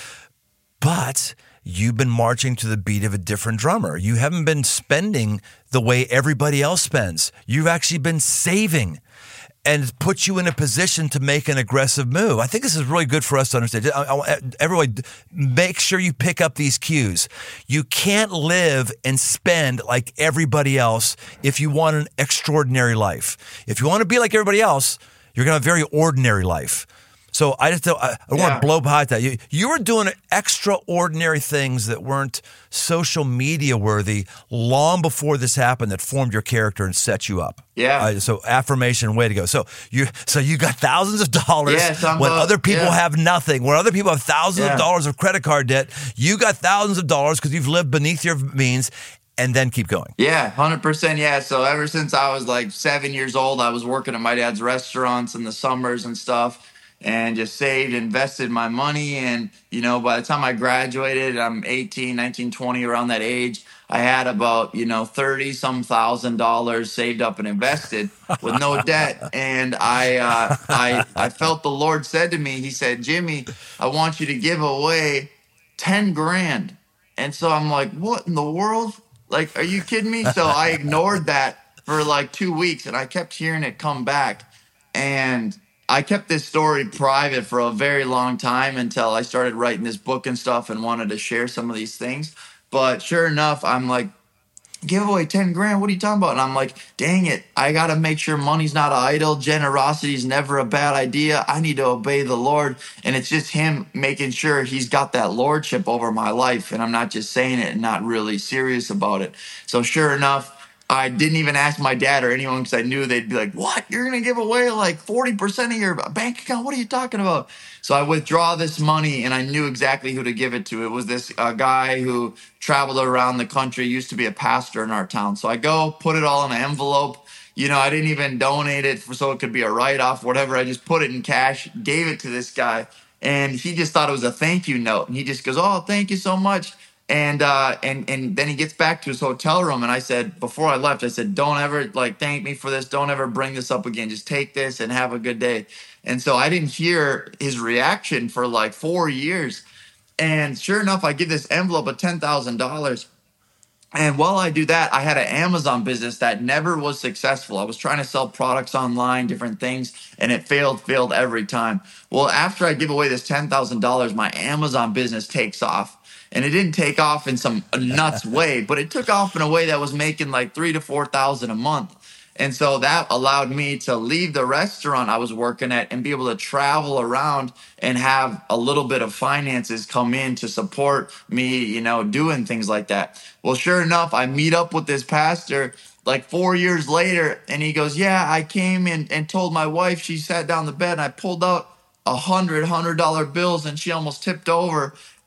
But you've been marching to the beat of a different drummer. You haven't been spending the way everybody else spends. You've actually been saving, and it puts you in a position to make an aggressive move. I think this is really good for us to understand. Everyone, make sure you pick up these cues. You can't live and spend like everybody else if you want an extraordinary life. If you want to be like everybody else, you're going to have a very ordinary life. So I don't want to blow by that. You were doing extraordinary things that weren't social media worthy long before this happened, that formed your character and set you up. Yeah. So affirmation, way to go. So you got thousands of dollars when other people have nothing. When other people have thousands of dollars of credit card debt, you got thousands of dollars because you've lived beneath your means. And then keep going. Yeah, 100%. Yeah. So ever since I was like 7 years old, I was working at my dad's restaurants in the summers and stuff, and just saved, invested my money. And, by the time I graduated, I'm 18, 19, 20, around that age, I had about, $30-some thousand saved up and invested with no debt. And I felt the Lord said to me, he said, Jimmy, I want you to give away 10 grand. And so I'm like, what in the world? Like, are you kidding me? So I ignored that for like 2 weeks, and I kept hearing it come back. And I kept this story private for a very long time until I started writing this book and stuff and wanted to share some of these things. But sure enough, I'm like, give away 10 grand. What are you talking about? And I'm like, dang it. I got to make sure money's not idle. Generosity is never a bad idea. I need to obey the Lord. And it's just him making sure he's got that lordship over my life. And I'm not just saying it and not really serious about it. So sure enough, I didn't even ask my dad or anyone because I knew they'd be like, what? You're going to give away like 40% of your bank account? What are you talking about? So I withdraw this money, and I knew exactly who to give it to. It was this guy who traveled around the country, used to be a pastor in our town. So I go, put it all in an envelope. I didn't even donate it so it could be a write-off, whatever. I just put it in cash, gave it to this guy, and he just thought it was a thank you note. And he just goes, oh, thank you so much. And then he gets back to his hotel room, and I said, before I left, I said, don't ever thank me for this. Don't ever bring this up again. Just take this and have a good day. And so I didn't hear his reaction for like 4 years. And sure enough, I give this envelope of $10,000. And while I do that, I had an Amazon business that never was successful. I was trying to sell products online, different things, and it failed every time. Well, after I give away this $10,000, my Amazon business takes off. And it didn't take off in some nuts way, but it took off in a way that was making like $3,000 to $4,000 a month. And so that allowed me to leave the restaurant I was working at and be able to travel around and have a little bit of finances come in to support me, doing things like that. Well, sure enough, I meet up with this pastor like 4 years later, and he goes, yeah, I came in and told my wife, she sat down the bed, and I pulled out $100 bills, and she almost tipped over.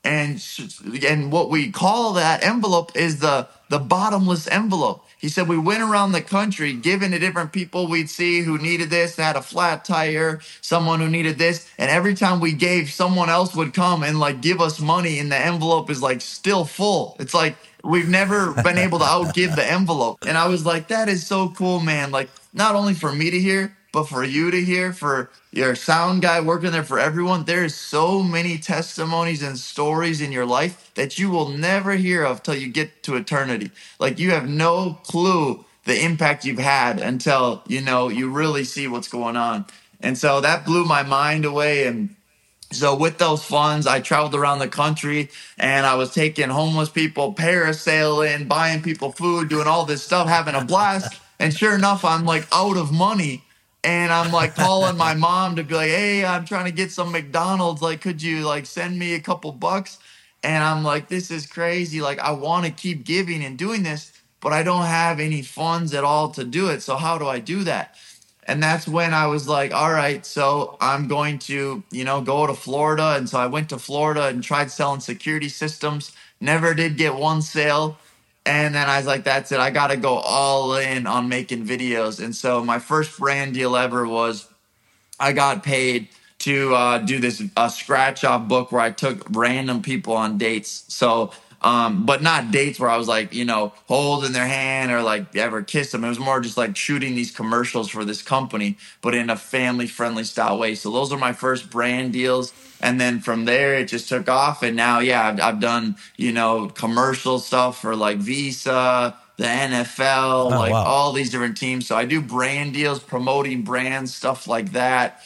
And what we call that envelope is the bottomless envelope. He said we went around the country giving to different people we'd see who needed this, had a flat tire, someone who needed this. And every time we gave, someone else would come and like give us money, and the envelope is like still full. It's like we've never been able to outgive the envelope. And I was like, that is so cool, man. Like, not only for me to hear, but for you to hear, for your sound guy working there, for everyone. There's so many testimonies and stories in your life that you will never hear of till you get to eternity. Like, you have no clue the impact you've had until, you really see what's going on. And so that blew my mind away. And so with those funds, I traveled around the country, and I was taking homeless people parasailing, buying people food, doing all this stuff, having a blast. And sure enough, I'm like out of money. And I'm like calling my mom to be like, hey, I'm trying to get some McDonald's. Like, could you like send me a couple bucks? And I'm like, this is crazy. Like, I want to keep giving and doing this, but I don't have any funds at all to do it. So how do I do that? And that's when I was like, all right, so I'm going to, go to Florida. And so I went to Florida and tried selling security systems. Never did get one sale. And then I was like, that's it. I got to go all in on making videos. And so my first brand deal ever was I got paid to do this scratch off book where I took random people on dates. So, but not dates where I was like, holding their hand or like ever kiss them. It was more just like shooting these commercials for this company, but in a family friendly style way. So those are my first brand deals. And then from there, it just took off. And now, yeah, I've done, commercial stuff for like Visa, the NFL, wow. all these different teams. So I do brand deals, promoting brands, stuff like that.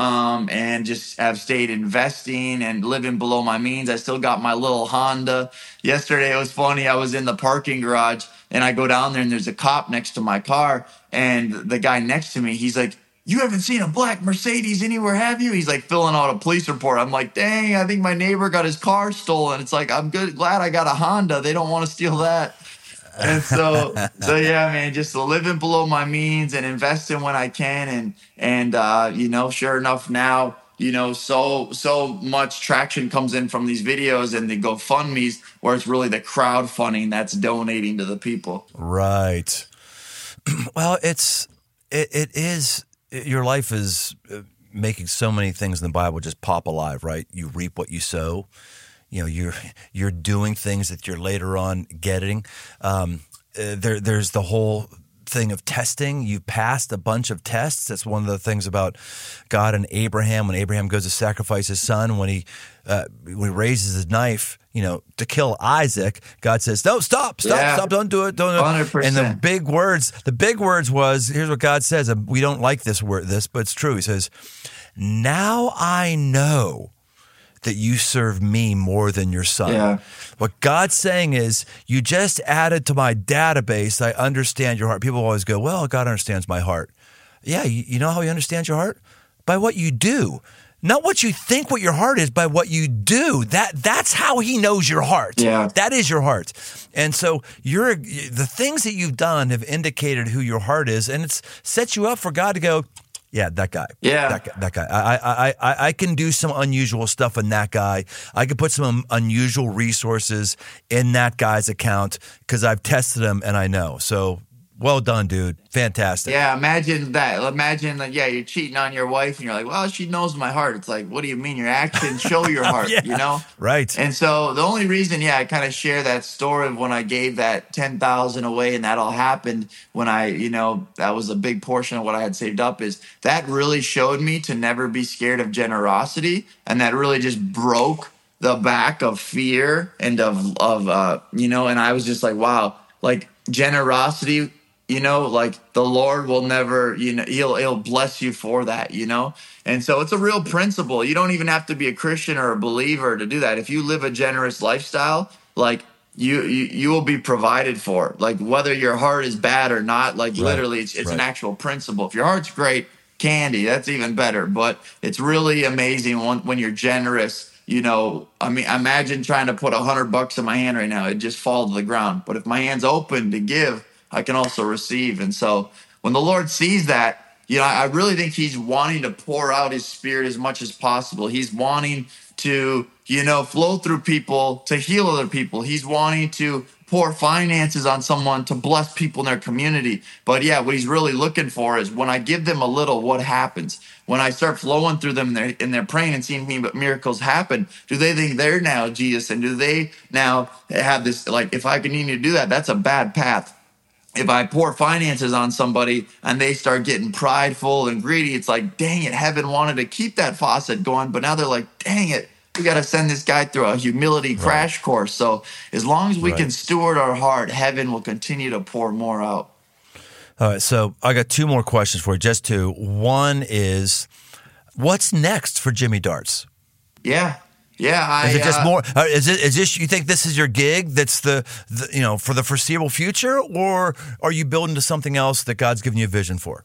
And just have stayed investing and living below my means. I still got my little Honda. Yesterday, it was funny. I was in the parking garage, and I go down there, and there's a cop next to my car. And the guy next to me, he's like, you haven't seen a black Mercedes anywhere, have you? He's like filling out a police report. I'm like, dang, I think my neighbor got his car stolen. It's like, I'm glad I got a Honda. They don't want to steal that. And so yeah, man, just living below my means and investing when I can. And sure enough now, so much traction comes in from these videos and the GoFundMe's, where it's really the crowdfunding that's donating to the people. Right. Well, it is, your life is making so many things in the Bible just pop alive, right? You reap what you sow. You're doing things that you're later on getting. There's the whole thing of testing. You passed a bunch of tests. That's one of the things about God and Abraham. When Abraham goes to sacrifice his son, when he raises his knife, to kill Isaac, God says, "No, stop, don't do it, don't." 100%. And the big words was, here's what God says. We don't like this, but it's true. He says, "Now I know that you serve me more than your son." Yeah. What God's saying is, you just added to my database. I understand your heart. People always go, well, God understands my heart. Yeah, you know how he understands your heart? By what you do. Not what you think what your heart is, by what you do. That's how he knows your heart. Yeah. That is your heart. And so the things that you've done have indicated who your heart is, and it's set you up for God to go, yeah, that guy. Yeah. That guy. I can do some unusual stuff in that guy. I can put some unusual resources in that guy's account because I've tested him and I know. So well done, dude. Fantastic. Yeah, imagine that. Imagine that, you're cheating on your wife and you're like, well, she knows my heart. It's like, what do you mean? Your actions show your heart, Yeah. Right. And so the only reason, I kind of share that story of when I gave that $10,000 away and that all happened when that was a big portion of what I had saved up, is that really showed me to never be scared of generosity. And that really just broke the back of fear and and I was just like, wow, like generosity, like the Lord will never, he'll bless you for that, And so it's a real principle. You don't even have to be a Christian or a believer to do that. If you live a generous lifestyle, like you will be provided for, like whether your heart is bad or not, like literally it's an actual principle. If your heart's great, candy, that's even better. But it's really amazing when you're generous. I mean, imagine trying to put $100 in my hand right now. It'd just fall to the ground. But if my hand's open to give, I can also receive. And so when the Lord sees that, I really think he's wanting to pour out his spirit as much as possible. He's wanting to, flow through people to heal other people. He's wanting to pour finances on someone to bless people in their community. But yeah, what he's really looking for is when I give them a little, what happens? When I start flowing through them and they're praying and seeing miracles happen, do they think they're now Jesus? And do they now have this, like, if I continue to do that, that's a bad path. If I pour finances on somebody and they start getting prideful and greedy, it's like, dang it, heaven wanted to keep that faucet going, but now they're like, dang it, we got to send this guy through a humility crash course. So as long as we can steward our heart, heaven will continue to pour more out. All right, so I got two more questions for you, just two. One is, what's next for Jimmy Darts? Yeah. Is it just more? Is this? You think this is your gig? That's the for the foreseeable future, or are you building to something else that God's given you a vision for?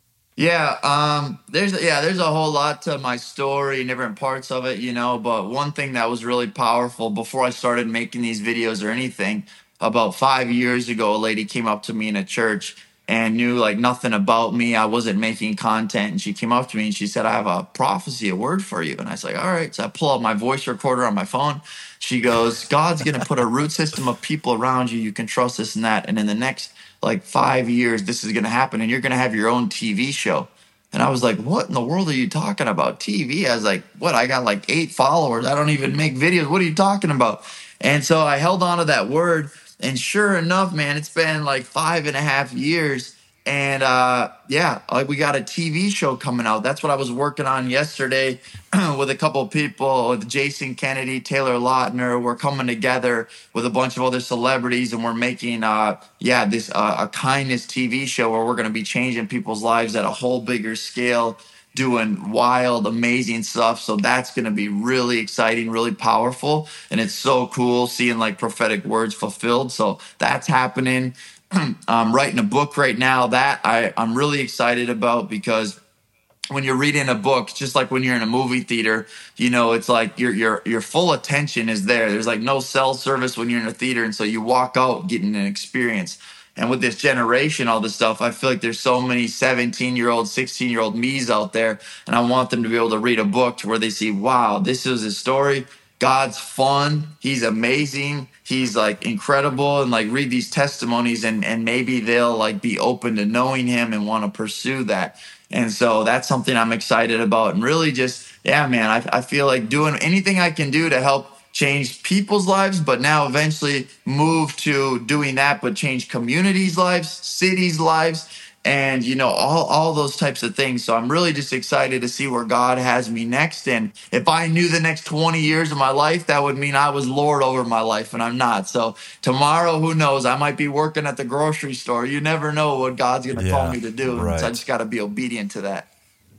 Yeah, there's a whole lot to my story, different parts of it, But one thing that was really powerful before I started making these videos or anything, about 5 years ago, a lady came up to me in a church and knew like nothing about me. I wasn't making content, and she came up to me and she said, "I have a prophecy, a word for you." And I was like, "All right." So I pull out my voice recorder on my phone. She goes, "God's gonna put a root system of people around you. You can trust this and that, and in the next like 5 years, this is going to happen, and you're going to have your own TV show." And I was like, "What in the world are you talking about? TV?" I was like, "What? I got like 8 followers. I don't even make videos. What are you talking about?" And so I held on to that word. And sure enough, man, it's been like 5.5 years. And we got a TV show coming out. That's what I was working on yesterday with a couple of people, with Jason Kennedy, Taylor Lautner. We're coming together with a bunch of other celebrities, and we're making a kindness TV show where we're going to be changing people's lives at a whole bigger scale, doing wild, amazing stuff. So that's going to be really exciting, really powerful. And it's so cool seeing like prophetic words fulfilled. So that's happening. I'm writing a book right now that I'm really excited about, because when you're reading a book, just like when you're in a movie theater, it's like your full attention is there. There's like no cell service when you're in a theater. And so you walk out getting an experience. And with this generation, all this stuff, I feel like there's so many 17-year-old, 16-year-old me's out there. And I want them to be able to read a book to where they see, wow, this is a story. God's fun. He's amazing. He's like incredible, and like read these testimonies, and maybe they'll like be open to knowing him and want to pursue that. And so that's something I'm excited about. And really just, yeah, man, I feel like doing anything I can do to help change people's lives, but now eventually move to doing that, but change communities' lives, cities' lives, and all those types of things. So I'm really just excited to see where God has me next. And if I knew the next 20 years of my life, that would mean I was Lord over my life, and I'm not. So tomorrow, who knows, I might be working at the grocery store. You never know what God's going to call me to do. Right. So I just got to be obedient to that.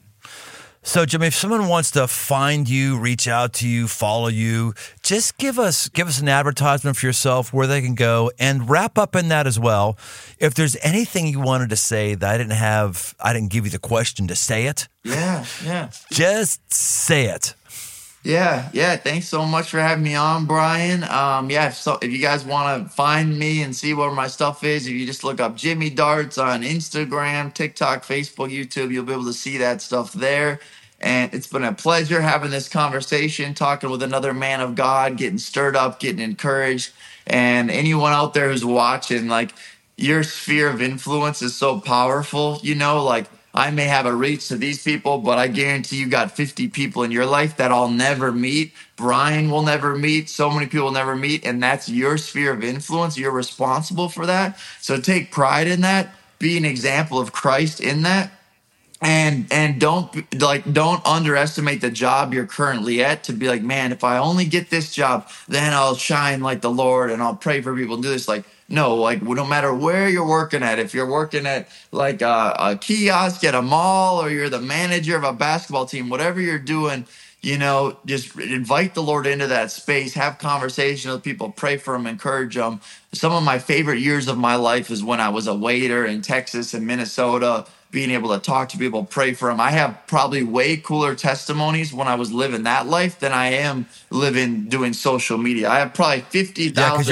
So, Jimmy, if someone wants to find you, reach out to you, follow you, just give us an advertisement for yourself, where they can go, and wrap up in that as well. If there's anything you wanted to say that I didn't give you the question to say it. Yeah. Just say it. Yeah. Thanks so much for having me on, Brian. So if you guys want to find me and see where my stuff is, if you just look up Jimmy Darts on Instagram, TikTok, Facebook, YouTube, you'll be able to see that stuff there. And it's been a pleasure having this conversation, talking with another man of God, getting stirred up, getting encouraged. And anyone out there who's watching, like, your sphere of influence is so powerful, like, I may have a reach to these people, but I guarantee you got 50 people in your life that I'll never meet. Brian will never meet. So many people will never meet. And that's your sphere of influence. You're responsible for that. So take pride in that. Be an example of Christ in that. And don't underestimate the job you're currently at, to be like, man, if I only get this job, then I'll shine like the Lord and I'll pray for people and do this. Like, no, like, no matter where you're working at, if you're working at like a kiosk at a mall, or you're the manager of a basketball team, whatever you're doing, just invite the Lord into that space, have conversations with people, pray for them, encourage them. Some of my favorite years of my life is when I was a waiter in Texas and Minnesota, being able to talk to people, pray for them. I have probably way cooler testimonies when I was living that life than I am doing social media. I have probably 50,000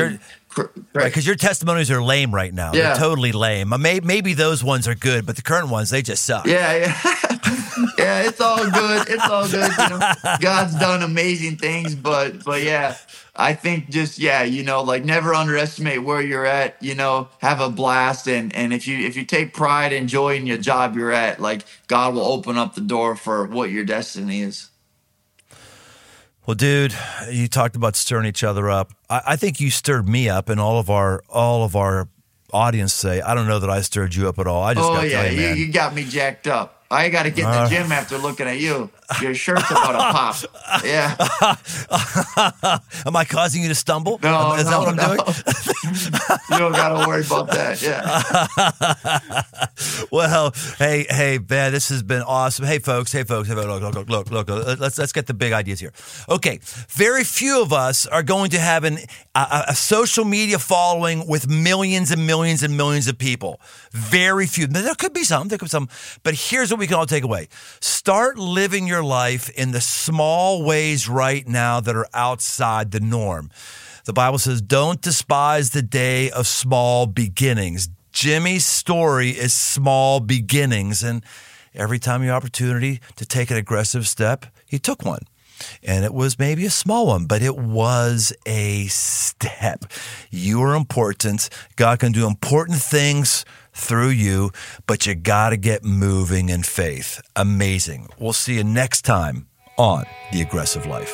Right, because your testimonies are lame right now. Yeah. They're totally lame. Maybe those ones are good, but the current ones, they just suck. Yeah. Yeah, it's all good. It's all good. You know, God's done amazing things, but yeah, I think just, like never underestimate where you're at, have a blast. And if you take pride and joy in your job you're at, like God will open up the door for what your destiny is. Well, dude, you talked about stirring each other up. I think you stirred me up, and all of our audience say, I don't know that I stirred you up at all. I just got to tell you, man. You got me jacked up. I got to get in the gym after looking at you. Your shirt's about to pop. Yeah. Am I causing you to stumble? No, Is that what I'm doing? You don't got to worry about that. Yeah. Well, hey, man, this has been awesome. Hey, folks, look, let's get the big ideas here. Okay, very few of us are going to have a social media following with millions and millions and millions of people. Very few. There could be some, but here's what we can all take away. Start living your life in the small ways right now that are outside the norm. The Bible says, don't despise the day of small beginnings. Jimmy's story is small beginnings, and every time you have opportunity to take an aggressive step, he took one. And it was maybe a small one, but it was a step. You are important. God can do important things through you, but you got to get moving in faith. Amazing. We'll see you next time on The Aggressive Life.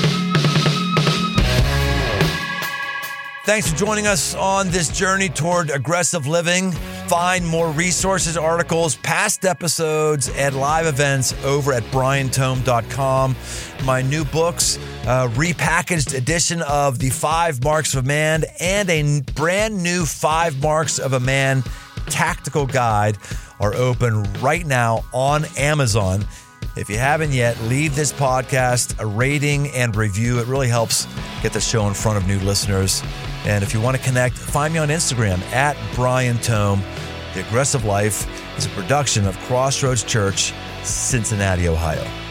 Thanks for joining us on this journey toward aggressive living. Find more resources, articles, past episodes, and live events over at briantome.com. My new books, repackaged edition of The 5 Marks of a Man and a brand new 5 Marks of a Man tactical guide are open right now on Amazon. If you haven't yet, leave this podcast a rating and review. It really helps get the show in front of new listeners. And if you want to connect, find me on Instagram at Brian Tome. The Aggressive Life is a production of Crossroads Church, Cincinnati, Ohio.